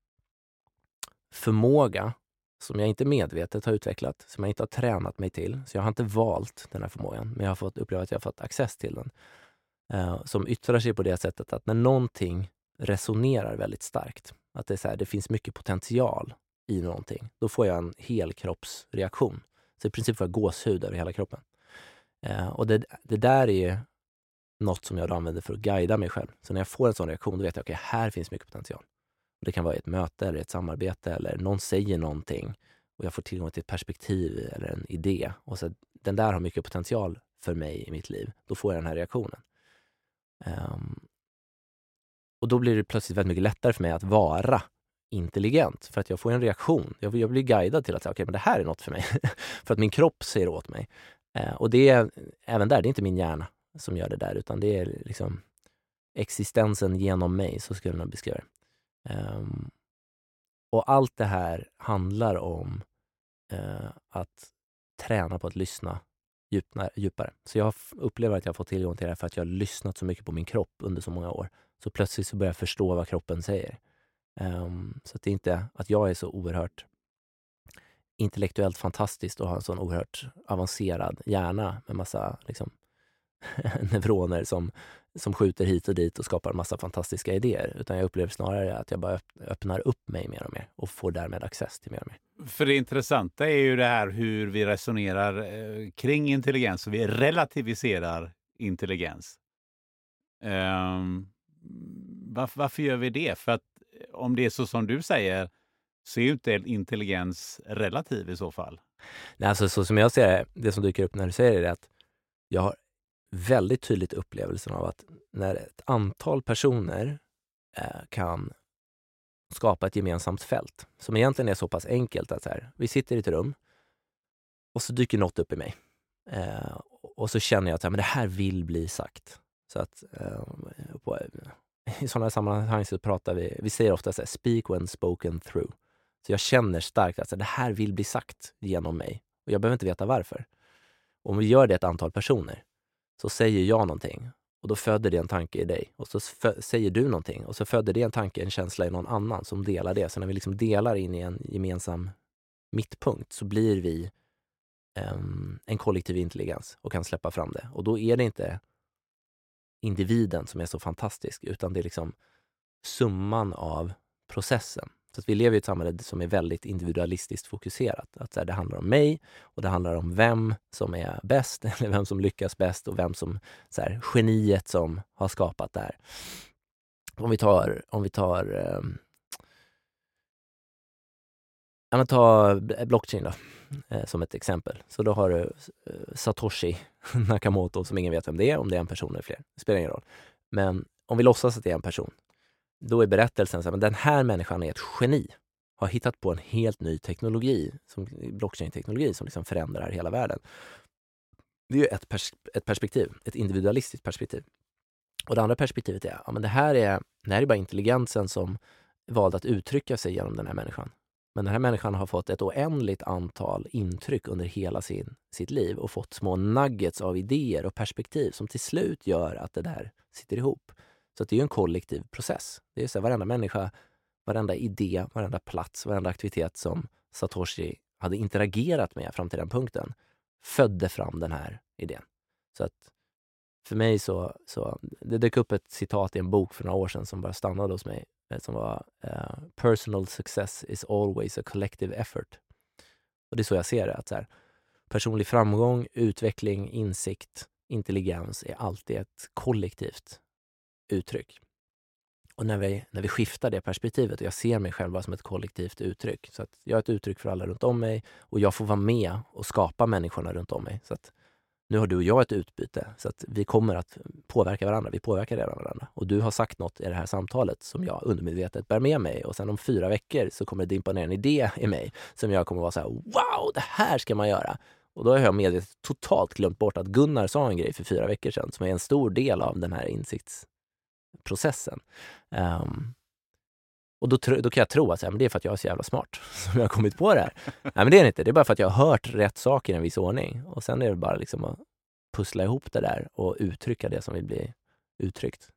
förmåga som jag inte medvetet har utvecklat, som jag inte har tränat mig till. Så jag har inte valt den här förmågan, men jag har fått uppleva att jag har fått access till den. Uh, som yttrar sig på det sättet att när någonting resonerar väldigt starkt, att det, är så här, det finns mycket potential i någonting, då får jag en helkroppsreaktion. Så i princip får jag gåshud över hela kroppen. Uh, och det, det där är något som jag använder för att guida mig själv. Så när jag får en sån reaktion, då vet jag att okay, här finns mycket potential. Det kan vara ett möte eller ett samarbete, eller någon säger någonting och jag får tillgång till ett perspektiv eller en idé. Och så den där har mycket potential för mig i mitt liv. Då får jag den här reaktionen. Um, och då blir det plötsligt väldigt mycket lättare för mig att vara intelligent för att jag får en reaktion. Jag, jag blir guidad till att säga, okej, men det här är något för mig. För att min kropp säger åt mig. Eh, och det är, även där, det är inte min hjärna som gör det där, utan det är liksom existensen genom mig, så skulle jag beskriva det. Um, och allt det här handlar om uh, att träna på att lyssna djupna, djupare. Så jag upplever att jag får tillgång till det här för att jag har lyssnat så mycket på min kropp under så många år. Så plötsligt så börjar jag förstå vad kroppen säger. Um, så att det är inte att jag är så oerhört intellektuellt fantastiskt och har en sån oerhört avancerad hjärna med massa liksom, neuroner som, som skjuter hit och dit och skapar en massa fantastiska idéer. Utan jag upplever snarare att jag bara öppnar upp mig mer och mer och får därmed access till mer och mer. För det intressanta är ju det här hur vi resonerar eh, kring intelligens och vi relativiserar intelligens. Um, varför, varför gör vi det? För att om det är så som du säger så är ju inte intelligens relativ i så fall. Nej, alltså så som jag ser det, det som dyker upp när du säger det är att jag har väldigt tydligt upplevelsen av att när ett antal personer eh, kan skapa ett gemensamt fält som egentligen är så pass enkelt att så här, vi sitter i ett rum och så dyker något upp i mig. Eh, och så känner jag att så här, men det här vill bli sagt. Så att eh, på, i sådana sammanhang så pratar vi, vi säger ofta så här, speak when spoken through. Så jag känner starkt att så här, det här vill bli sagt genom mig. Och jag behöver inte veta varför. Om vi gör det ett antal personer så säger jag någonting och då föder det en tanke i dig. Och så fö- säger du någonting och så föder det en tanke, en känsla i någon annan som delar det. Så när vi liksom delar in i en gemensam mittpunkt så blir vi um, en kollektiv intelligens och kan släppa fram det. Och då är det inte individen som är så fantastisk utan det är liksom summan av processen. Så att vi lever i ett samhälle som är väldigt individualistiskt fokuserat. Att så här, det handlar om mig och det handlar om vem som är bäst eller vem som lyckas bäst och vem som så här, geniet som har skapat det här. Om vi tar om vi tar um, ja, men ta blockchain då, eh, som ett exempel. Så då har du eh, Satoshi Nakamoto som ingen vet vem det är, om det är en person eller fler. Det spelar ingen roll. Men om vi låtsas att det är en person, då är berättelsen så här, men den här människan är ett geni. Har hittat på en helt ny teknologi, som blockchain-teknologi som liksom förändrar hela världen. Det är ju ett, pers- ett perspektiv, ett individualistiskt perspektiv. Och det andra perspektivet är, ja men det här är, det här är bara intelligensen som valde att uttrycka sig genom den här människan. Men den här människan har fått ett oändligt antal intryck under hela sin, sitt liv och fått små nuggets av idéer och perspektiv som till slut gör att det där sitter ihop. Så att det är ju en kollektiv process. Det är så här, varenda människa, varenda idé, varenda plats, varenda aktivitet som Satoshi hade interagerat med fram till den punkten födde fram den här idén. Så att för mig så, så det dök upp ett citat i en bok för några år sedan som bara stannade hos mig som var uh, personal success is always a collective effort. Och det är så jag ser det, att så här, personlig framgång, utveckling, insikt, intelligens är alltid ett kollektivt uttryck. Och när vi, när vi skiftar det perspektivet och jag ser mig själv som ett kollektivt uttryck, så att jag är ett uttryck för alla runt om mig och jag får vara med och skapa människorna runt om mig. Så att nu har du och jag ett utbyte så att vi kommer att påverka varandra. Vi påverkar redan varandra. Och du har sagt något i det här samtalet som jag undermedvetet bär med mig. Och sen om fyra veckor så kommer det dimpa ner en idé i mig som jag kommer vara så här: wow, det här ska man göra. Och då har jag medvetet totalt glömt bort att Gunnar sa en grej för fyra veckor sedan som är en stor del av den här insiktsprocessen. Um, och då, då kan jag tro att men det är för att jag är så jävla smart som jag har kommit på det här. Nej, men det är inte. Det är bara för att jag har hört rätt saker i en viss ordning. Och sen är det bara liksom att pussla ihop det där och uttrycka det som vill bli uttryckt.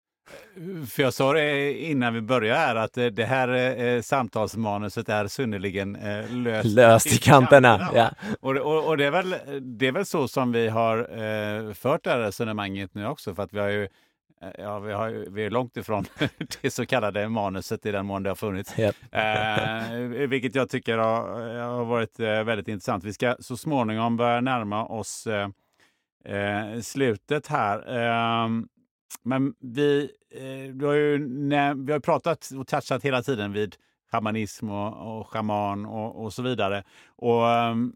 För jag sa det innan vi började här att det här eh, samtalsmanuset är synnerligen eh, löst, löst i kanterna. kanterna. Ja. Och, och, och det, är väl, det är väl så som vi har eh, fört det här resonemanget nu också, för att vi har ju Ja, vi, har, vi är långt ifrån det så kallade manuset i den mån det har funnits. Yep. Eh, vilket jag tycker har, har varit eh, väldigt intressant. Vi ska så småningom börja närma oss eh, eh, slutet här. Eh, men vi, eh, vi, har ju, när, vi har pratat och touchat hela tiden vid shamanism och, och shaman och, och så vidare. Och eh,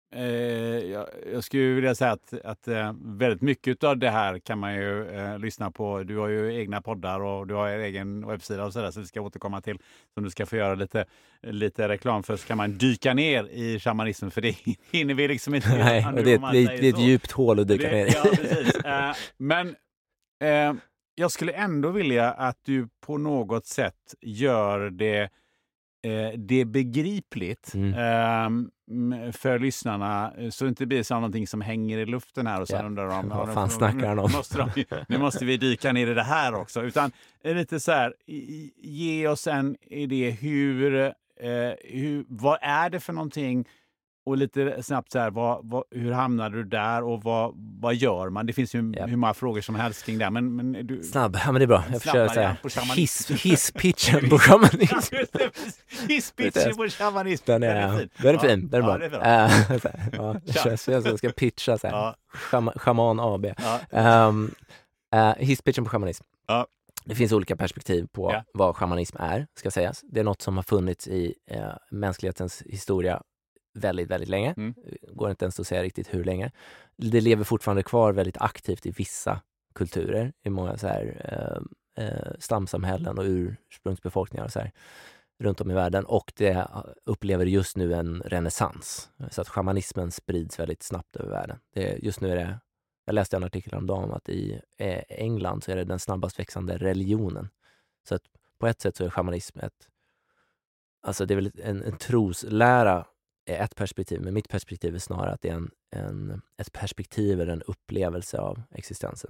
eh, jag, jag skulle vilja säga att, att eh, väldigt mycket av det här kan man ju eh, lyssna på. Du har ju egna poddar och du har er egen webbsida och sådär, så vi ska återkomma till, som du ska få göra lite, lite reklam för, så kan man dyka ner i shamanismen, för det hinner vi liksom inte. Nej, och det, är, det, det är ett djupt hål att dyka det, ner i. Ja, precis. Eh, men eh, jag skulle ändå vilja att du på något sätt gör det Eh, det är begripligt mm. eh, för lyssnarna, så det inte blir så någonting som hänger i luften här och sen ja. undrar de, vad fan snackar han om? Måste de, nu måste vi dyka ner i det här också, utan lite så här, ge oss en idé hur, eh, hur vad är det för någonting, och lite snabbt så här, vad, vad, hur hamnade du där och vad, vad gör man? Det finns ju ja. hur många frågor som helst kring det. Men, men du, snabb, ja men det är bra. Jag försöker säga hiss, hisspitchen på shamanism. Hisspitchen på shamanism. Den är, den är fin. Den är fin, den är bra. Ja, det är bra. Uh, ja, det känns som jag ska pitcha så här. Ja. Shama, shaman A B. Ja. Um, uh, hisspitchen på shamanism. Ja. Det finns olika perspektiv på ja. vad shamanism är, ska sägas. Det är något som har funnits i uh, mänsklighetens historia väldigt, väldigt länge. Mm. Går inte ens att säga riktigt hur länge. Det lever fortfarande kvar väldigt aktivt i vissa kulturer, i många så här, eh, eh, stamsamhällen och ursprungsbefolkningar och så här, runt om i världen. Och det upplever just nu en renässans. Så att shamanismen sprids väldigt snabbt över världen. Det, just nu är det, jag läste en artikel om dagen att i eh, England så är det den snabbast växande religionen. Så att på ett sätt så är shamanism ett, alltså det är väl en, en troslära är ett perspektiv, men mitt perspektiv är snarare att det är en, en, ett perspektiv eller en upplevelse av existensen.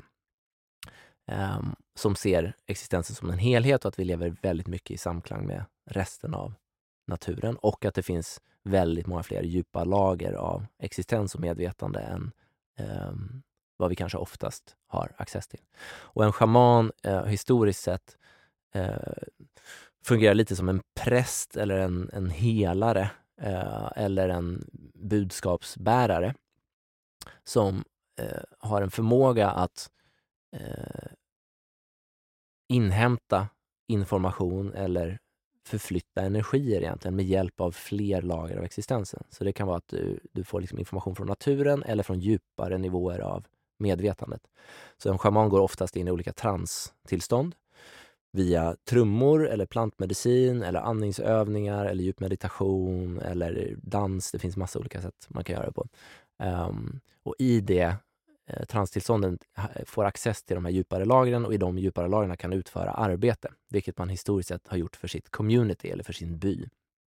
Um, som ser existensen som en helhet och att vi lever väldigt mycket i samklang med resten av naturen, och att det finns väldigt många fler djupa lager av existens och medvetande än um, vad vi kanske oftast har access till. Och en shaman uh, historiskt sett uh, fungerar lite som en präst eller en, en helare Eh, eller en budskapsbärare som eh, har en förmåga att eh, inhämta information eller förflytta energier egentligen med hjälp av fler lager av existensen. Så det kan vara att du, du får liksom information från naturen eller från djupare nivåer av medvetandet. Så en shaman går oftast in i olika transtillstånd via trummor eller plantmedicin eller andningsövningar eller djupmeditation eller dans. Det finns massa olika sätt man kan göra det på. Um, och i det eh, transtillstånden får access till de här djupare lagren, och i de djupare lagren kan utföra arbete, vilket man historiskt sett har gjort för sitt community eller för sin by.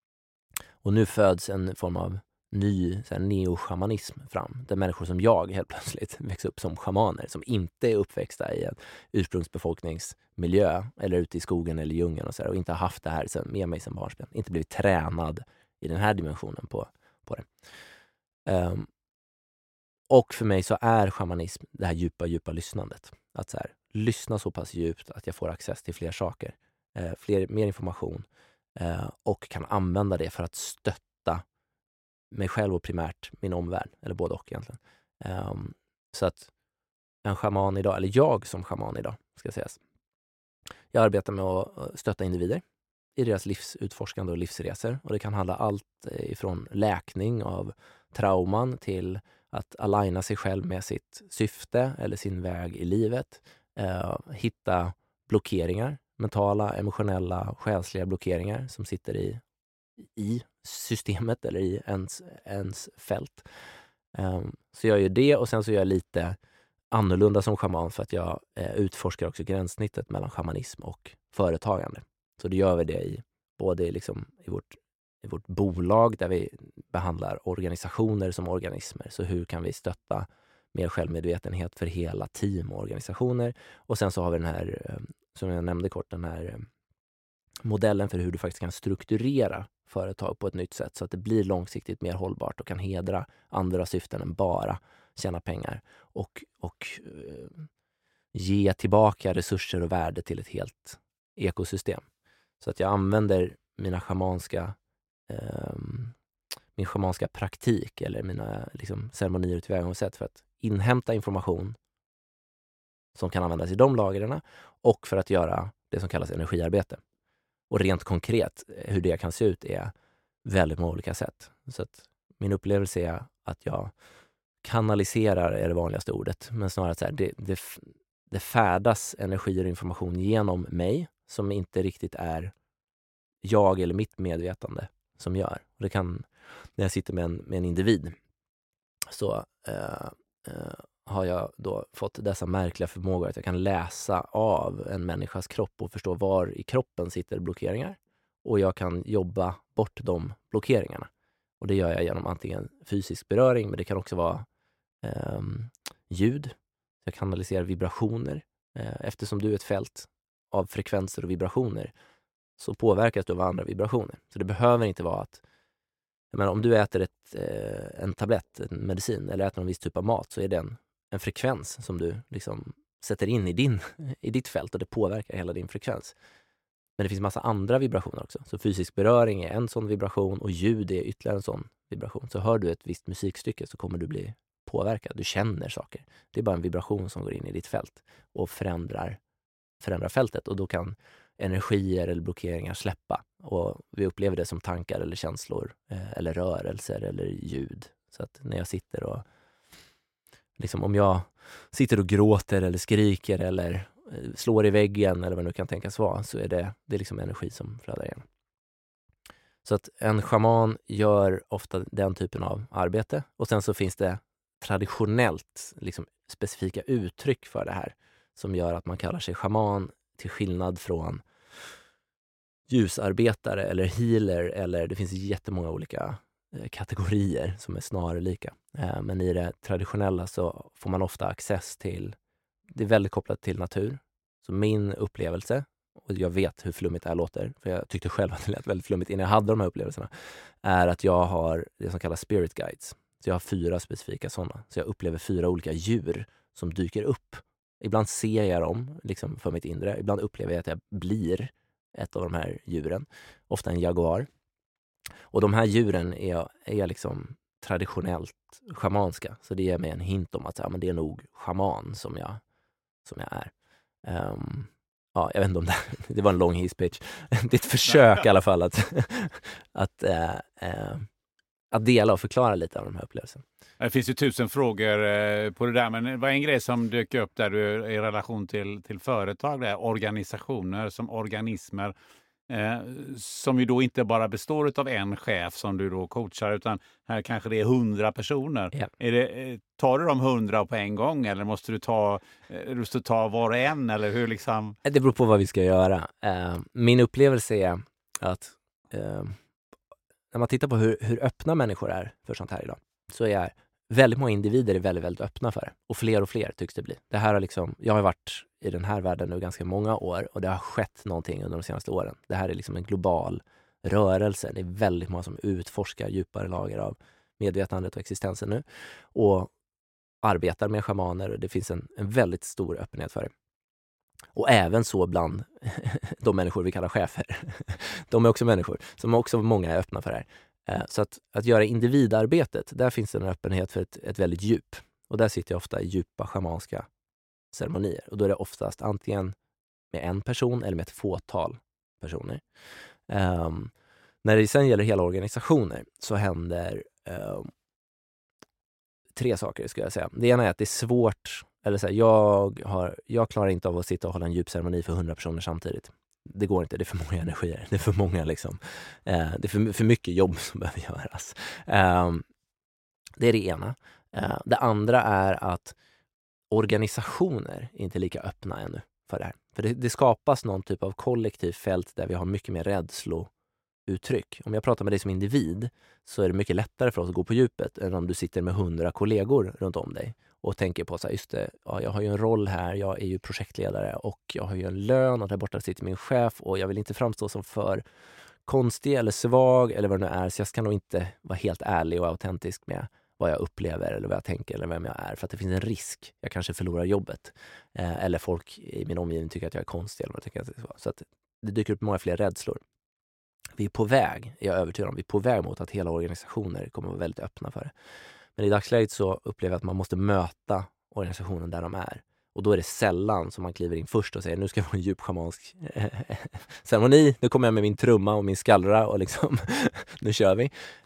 Och nu föds en form av ny så här, neo-shamanism fram, där människor som jag helt plötsligt växer upp som shamaner, som inte är uppväxta i en ursprungsbefolkningsmiljö eller ute i skogen eller djungeln och så där, och inte har haft det här sen, med mig som barnsben, inte blivit tränad i den här dimensionen på, på det. Um, och för mig så är shamanism det här djupa, djupa lyssnandet. Att så här, lyssna så pass djupt att jag får access till fler saker, eh, fler, mer information, eh, och kan använda det för att stötta mig själv och primärt min omvärld, eller både och egentligen. Um, så att en shaman idag, eller jag som shaman idag, ska sägas. Jag arbetar med att stötta individer i deras livsutforskande och livsresor, och det kan handla allt ifrån läkning av trauman till att aligna sig själv med sitt syfte eller sin väg i livet, uh, hitta blockeringar, mentala, emotionella, själsliga blockeringar som sitter i i systemet eller i ens, ens fält. Um, så jag gör det, och sen så gör jag lite annorlunda som shaman för att jag eh, utforskar också gränssnittet mellan shamanism och företagande. Så det gör vi det i både liksom i vårt, i vårt bolag där vi behandlar organisationer som organismer. Så hur kan vi stötta mer självmedvetenhet för hela team och organisationer? Och sen så har vi den här, som jag nämnde kort, den här modellen för hur du faktiskt kan strukturera företag på ett nytt sätt så att det blir långsiktigt mer hållbart och kan hedra andra syften än bara tjäna pengar och, och uh, ge tillbaka resurser och värde till ett helt ekosystem. Så att jag använder mina schamanska um, min schamanska praktik eller mina liksom, ceremonier och tillvägagångssätt för att inhämta information som kan användas i de lagren och för att göra det som kallas energiarbete. Och rent konkret, hur det kan se ut är väldigt många olika sätt. Så att min upplevelse är att jag kanaliserar är det vanligaste ordet, men snarare så här, det, det, det färdas energi och information genom mig som inte riktigt är jag eller mitt medvetande som gör. Och det kan, när jag sitter med en, med en individ så eh, eh, har jag då fått dessa märkliga förmågor att jag kan läsa av en människas kropp och förstå var i kroppen sitter blockeringar. Och jag kan jobba bort de blockeringarna. Och det gör jag genom antingen fysisk beröring, men det kan också vara eh, ljud. Jag kanaliserar vibrationer. Eh, eftersom du är ett fält av frekvenser och vibrationer så påverkas du av andra vibrationer. Så det behöver inte vara att jag menar, om du äter ett, eh, en tablett, en medicin eller äter en viss typ av mat så är det en, en frekvens som du liksom sätter in i, din, i ditt fält och det påverkar hela din frekvens. Men det finns massa andra vibrationer också. Så fysisk beröring är en sån vibration och ljud är ytterligare en sån vibration. Så hör du ett visst musikstycke så kommer du bli påverkad. Du känner saker. Det är bara en vibration som går in i ditt fält och förändrar, förändrar fältet. Och då kan energier eller blockeringar släppa. Och vi upplever det som tankar eller känslor eh, eller rörelser eller ljud. Så att när jag sitter och liksom om jag sitter och gråter eller skriker eller slår i väggen eller vad det nu kan tänkas vara så är det, det är liksom energi som flödar igenom. Så att en shaman gör ofta den typen av arbete och sen så finns det traditionellt liksom specifika uttryck för det här som gör att man kallar sig shaman till skillnad från ljusarbetare eller healer eller det finns jättemånga olika kategorier som är snarlika. Men i det traditionella så får man ofta access till, det är väldigt kopplat till natur. Så min upplevelse, och jag vet hur flummigt det här låter, för jag tyckte själv att det lät väldigt flummigt innan jag hade de här upplevelserna, är att jag har det som kallas spirit guides. Så jag har fyra specifika sådana. Så jag upplever fyra olika djur som dyker upp. Ibland ser jag dem liksom för mitt inre. Ibland upplever jag att jag blir ett av de här djuren. Ofta en jaguar. Och de här djuren är, är liksom traditionellt schamanska. Så det ger mig en hint om att ja, men det är nog schaman som jag, som jag är. Um, ja, jag vet inte om det, det var en lång hisspitch. Det är ett försök i alla fall att, att, äh, äh, att dela och förklara lite av de här upplevelserna. Det finns ju tusen frågor på det där, men det var en grej som dök upp där du i relation till, till företag, där, organisationer som organismer. Eh, som ju då inte bara består av en chef som du då coachar utan här kanske det är hundra personer. Yeah. Är det, tar du de hundra på en gång eller måste du ta, eh, måste du ta var och en eller hur liksom? Det beror på vad vi ska göra. Eh, min upplevelse är att eh, när man tittar på hur, hur öppna människor är för sånt här idag så är väldigt många individer är väldigt, väldigt öppna för det. Och fler och fler tycks det bli. Det här har liksom, jag har varit i den här världen nu ganska många år och det har skett någonting under de senaste åren. Det här är liksom en global rörelse. Det är väldigt många som utforskar djupare lager av medvetandet och existensen nu. Och arbetar med shamaner och det finns en, en väldigt stor öppenhet för det. Och även så bland de människor vi kallar chefer. De är också människor som också många är öppna för det här. Så att, att göra individarbetet, där finns det en öppenhet för ett, ett väldigt djup. Och där sitter jag ofta i djupa schamanska ceremonier. Och då är det oftast antingen med en person eller med ett fåtal personer. Um, när det sen gäller hela organisationer så händer um, tre saker skulle jag säga. Det ena är att det är svårt, eller så här, jag, har, jag klarar inte av att sitta och hålla en djup ceremoni för hundra personer samtidigt. Det går inte, det är för många energier. Det är för många liksom. Eh, det är för, för mycket jobb som behöver göras. Eh, det är det ena. Eh, det andra är att organisationer är inte lika öppna ännu för det här. För det, det skapas någon typ av kollektivt fält där vi har mycket mer rädslouttryck. Om jag pratar med dig som individ så är det mycket lättare för oss att gå på djupet än om du sitter med hundra kollegor runt om dig. Och tänker på så här, just det, ja, jag har ju en roll här, jag är ju projektledare och jag har ju en lön och där borta sitter min chef och jag vill inte framstå som för konstig eller svag eller vad det nu är, så jag ska nog inte vara helt ärlig och autentisk med vad jag upplever eller vad jag tänker eller vem jag är, för att det finns en risk, jag kanske förlorar jobbet eh, eller folk i min omgivning tycker att jag är konstig eller vad jag tänker att det ska vara. Så att det dyker upp många fler rädslor. Vi är på väg, jag är övertygad om, vi är på väg mot att hela organisationer kommer att vara väldigt öppna för det. Men i dagsläget så upplever jag att man måste möta organisationen där de är. Och då är det sällan som man kliver in först och säger nu ska jag få en djup schamansk ceremoni. Nu kommer jag med min trumma och min skallra och liksom nu kör vi.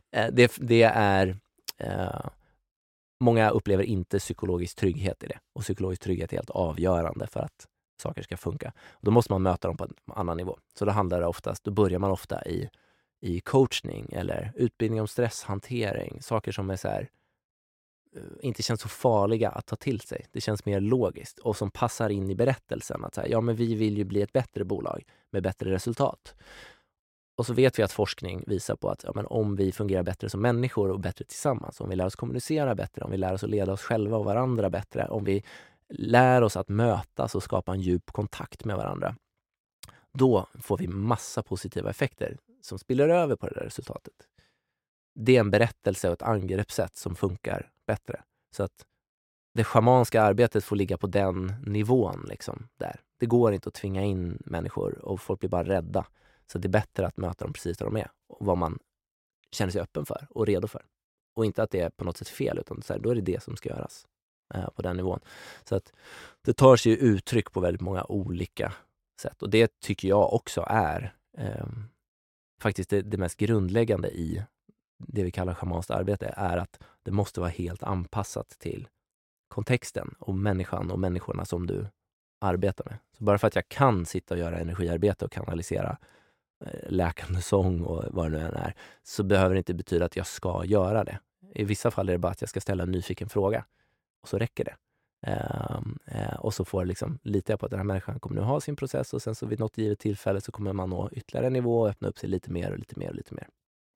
eh, det, det är... Eh, många upplever inte psykologisk trygghet i det. Och psykologisk trygghet är helt avgörande för att saker ska funka. Och då måste man möta dem på en annan nivå. Så då handlar det oftast, då börjar man ofta i, i coachning eller utbildning om stresshantering. Saker som är så här, inte känns så farliga att ta till sig. Det känns mer logiskt och som passar in i berättelsen. Att så här, ja, men vi vill ju bli ett bättre bolag med bättre resultat. Och så vet vi att forskning visar på att ja, men om vi fungerar bättre som människor och bättre tillsammans, om vi lär oss kommunicera bättre, om vi lär oss att leda oss själva och varandra bättre, om vi lär oss att mötas och skapa en djup kontakt med varandra, då får vi massa positiva effekter som spiller över på det där resultatet. Det är en berättelse och ett angreppssätt som funkar bättre. Så att det schamanska arbetet får ligga på den nivån liksom, där. Det går inte att tvinga in människor och folk blir bara rädda. Så det är bättre att möta dem precis där de är och vad man känner sig öppen för och redo för. Och inte att det är på något sätt fel, utan så här, då är det det som ska göras eh, på den nivån. Så att det tar sig uttryck på väldigt många olika sätt. Och det tycker jag också är eh, faktiskt det, det mest grundläggande i det vi kallar schamanskt arbete, är att det måste vara helt anpassat till kontexten och människan och människorna som du arbetar med. Så bara för att jag kan sitta och göra energiarbete och kanalisera läkande sång och vad det nu än är, så behöver det inte betyda att jag ska göra det. I vissa fall är det bara att jag ska ställa en nyfiken fråga och så räcker det. Um, uh, och så får liksom lita på att den här människan kommer nu ha sin process, och sen så vid något givet tillfälle så kommer man nå ytterligare en nivå och öppna upp sig lite mer och lite mer och lite mer.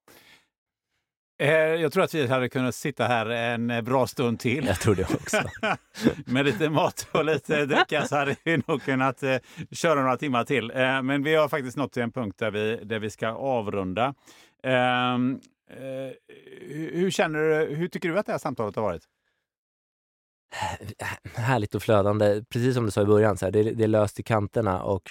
Jag tror att vi hade kunnat sitta här en bra stund till. Jag tror det också. Med lite mat och lite dricka så hade vi nog kunnat eh, köra några timmar till. Eh, men vi har faktiskt nått till en punkt där vi, där vi ska avrunda. Eh, eh, hur känner du, hur tycker du att det här samtalet har varit? Härligt och flödande. Precis som du sa i början, så här, det, det är löst i kanterna, och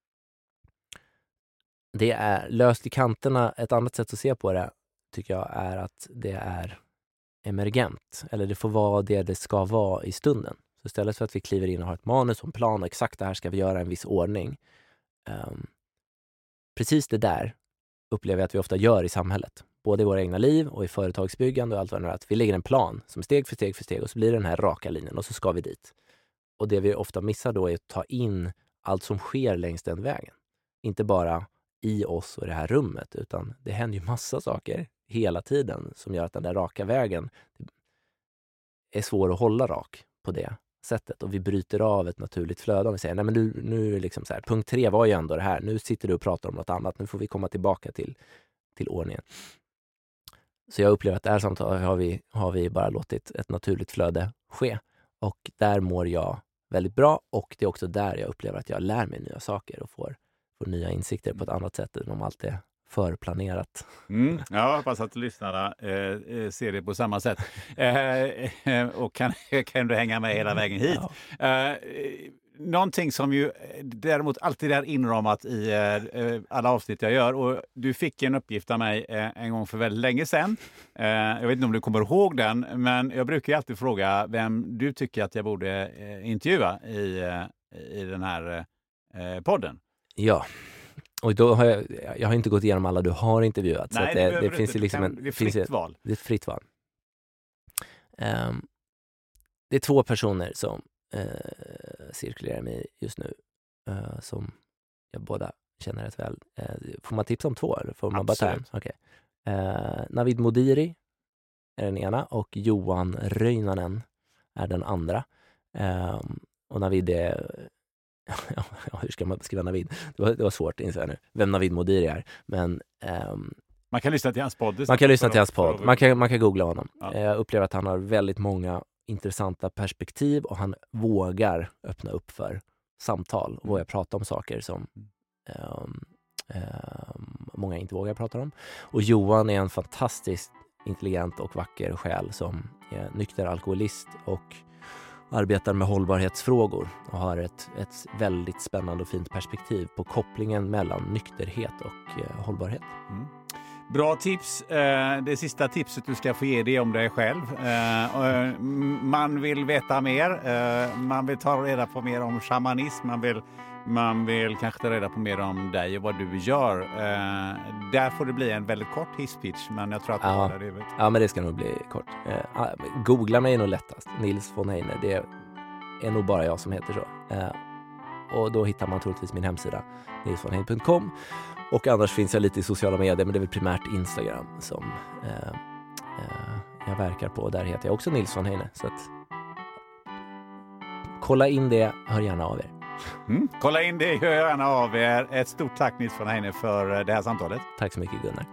det är löst i kanterna. Ett annat sätt att se på det tycker jag är att det är emergent. Eller det får vara det det ska vara i stunden. Så istället för att vi kliver in och har ett manus och en plan och exakt det här ska vi göra i en viss ordning. Um, precis det där upplever jag att vi ofta gör i samhället. Både i våra egna liv och i företagsbyggande och allt vad det är. Att vi lägger en plan som steg för steg för steg, och så blir det den här raka linjen och så ska vi dit. Och det vi ofta missar då är att ta in allt som sker längs den vägen. Inte bara i oss och det här rummet, utan det händer ju massa saker hela tiden som gör att den där raka vägen är svår att hålla rak på det sättet, och vi bryter av ett naturligt flöde om vi säger, nej men nu, nu är det liksom så här, punkt tre var ju ändå det här, nu sitter du och pratar om något annat, nu får vi komma tillbaka till, till ordningen. Så jag upplever att det här samtalet har vi, har vi bara låtit ett naturligt flöde ske, och där mår jag väldigt bra, och det är också där jag upplever att jag lär mig nya saker och får nya insikter på ett annat sätt än om allt är förplanerat. Mm, ja, hoppas att lyssnarna eh, ser det på samma sätt. Eh, och kan, kan du hänga med hela vägen hit. Ja. Eh, någonting som ju däremot alltid är inramat i eh, alla avsnitt jag gör. Och du fick en uppgift av mig eh, en gång för väldigt länge sedan. Eh, jag vet inte om du kommer ihåg den, men jag brukar ju alltid fråga vem du tycker att jag borde eh, intervjua i, eh, i den här eh, podden. Ja, och då har jag, jag har inte gått igenom alla du har intervjuat. Nej, så att det, det, det finns ju liksom en, det är fritt finns val. Det är ett fritt val. Um, det är två personer som uh, cirkulerar mig just nu, uh, som jag båda känner rätt väl. Uh, får man tipsa om två? Eller får man bara ta en? Okay. Uh, Navid Modiri är den ena, och Johan Röinanen är den andra. Um, och Navid är... Ja, hur ska man beskriva Navid? Det var, det var svårt, inser jag nu. Vem Navid Modiri är. Men, um, man kan lyssna till hans podd. Man kan lyssna till hans podd. Man kan, man kan googla honom. Ja. Jag upplever att han har väldigt många intressanta perspektiv, och han vågar öppna upp för samtal och vågar prata om saker som um, um, många inte vågar prata om. Och Johan är en fantastiskt intelligent och vacker själ som är nykter alkoholist och arbetar med hållbarhetsfrågor och har ett, ett väldigt spännande och fint perspektiv på kopplingen mellan nykterhet och eh, hållbarhet. Mm. Bra tips. Det sista tipset du ska få ge dig om dig själv. Man vill veta mer. Man vill ta reda på mer om shamanism. Man vill man vill kanske ta reda på mer om dig och vad du gör. Eh, där får det bli en väldigt kort hisspitch, men jag tror att ja. det är det. Ja, men det ska nog bli kort. Eh, googla mig är nog lättast. Nils von Heine, det är nog bara jag som heter så. Eh, och då hittar man troligtvis min hemsida, nils von heine punkt com. Och annars finns jag lite i sociala medier, men det är väl primärt Instagram som eh, eh, jag verkar på. Där heter jag också Nils von Heine, så att kolla in det, hör gärna av er. Mm. Kolla in det, hör gärna av er. Ett stort tack Nils von Heine för det här samtalet. Tack så mycket Gunnar.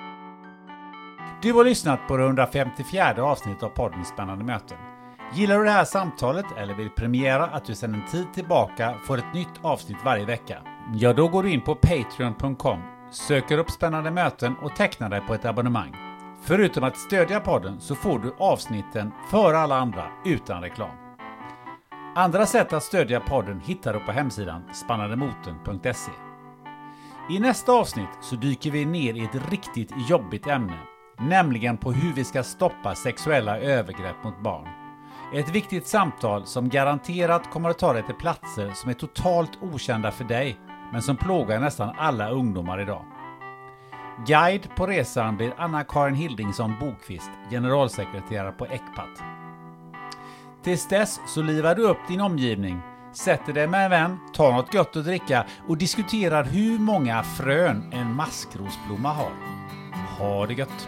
Du har lyssnat på det hundrafemtiofjärde avsnittet av podden Spännande möten. Gillar du det här samtalet eller vill premiera att du sedan en tid tillbaka får ett nytt avsnitt varje vecka? Ja, då går du in på patreon punkt com, söker upp Spännande möten och tecknar dig på ett abonnemang. Förutom att stödja podden så får du avsnitten för alla andra utan reklam. Andra sätt att stödja podden hittar du på hemsidan spannandemoten punkt se. I nästa avsnitt så dyker vi ner i ett riktigt jobbigt ämne, nämligen på hur vi ska stoppa sexuella övergrepp mot barn. Ett viktigt samtal som garanterat kommer att ta dig till platser som är totalt okända för dig, men som plågar nästan alla ungdomar idag. Guide på resan blir Anna-Karin Hildingsson Bokvist, generalsekreterare på ECPAT. Tills dess så livar du upp din omgivning, sätter dig med en vän, tar något gott att dricka och diskuterar hur många frön en maskrosblomma har. Ha det gött!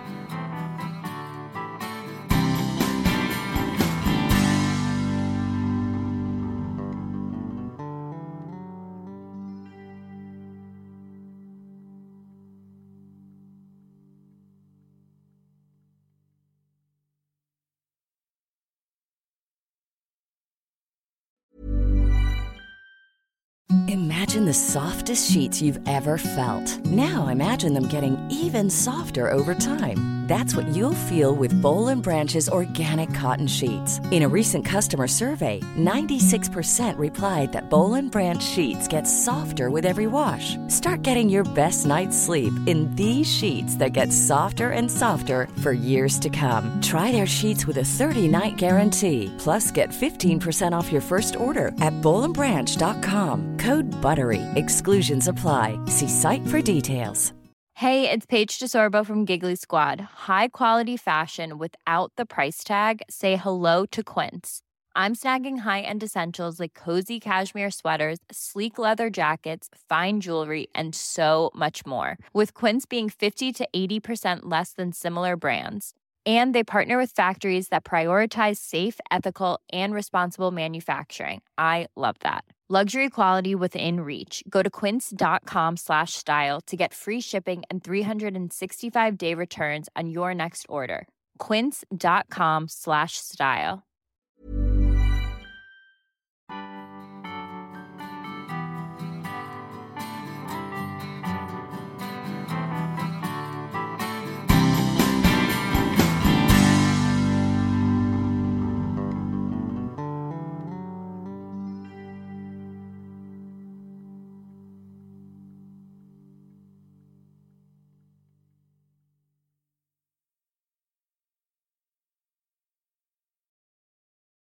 Imagine the softest sheets you've ever felt. Now imagine them getting even softer over time. That's what you'll feel with Boll and Branch's organic cotton sheets. In a recent customer survey, ninety-six percent replied that Boll and Branch sheets get softer with every wash. Start getting your best night's sleep in these sheets that get softer and softer for years to come. Try their sheets with a thirty-night guarantee. Plus, get fifteen percent off your first order at boll and branch dot com. Code BUTTERY. Exclusions apply. See site for details. Hey, it's Paige DeSorbo from Giggly Squad. High quality fashion without the price tag. Say hello to Quince. I'm snagging high-end essentials like cozy cashmere sweaters, sleek leather jackets, fine jewelry, and so much more. With Quince being fifty to eighty percent less than similar brands. And they partner with factories that prioritize safe, ethical, and responsible manufacturing. I love that. Luxury quality within reach. Go to quince.com slash style to get free shipping and three sixty-five day returns on your next order. Quince.com slash style.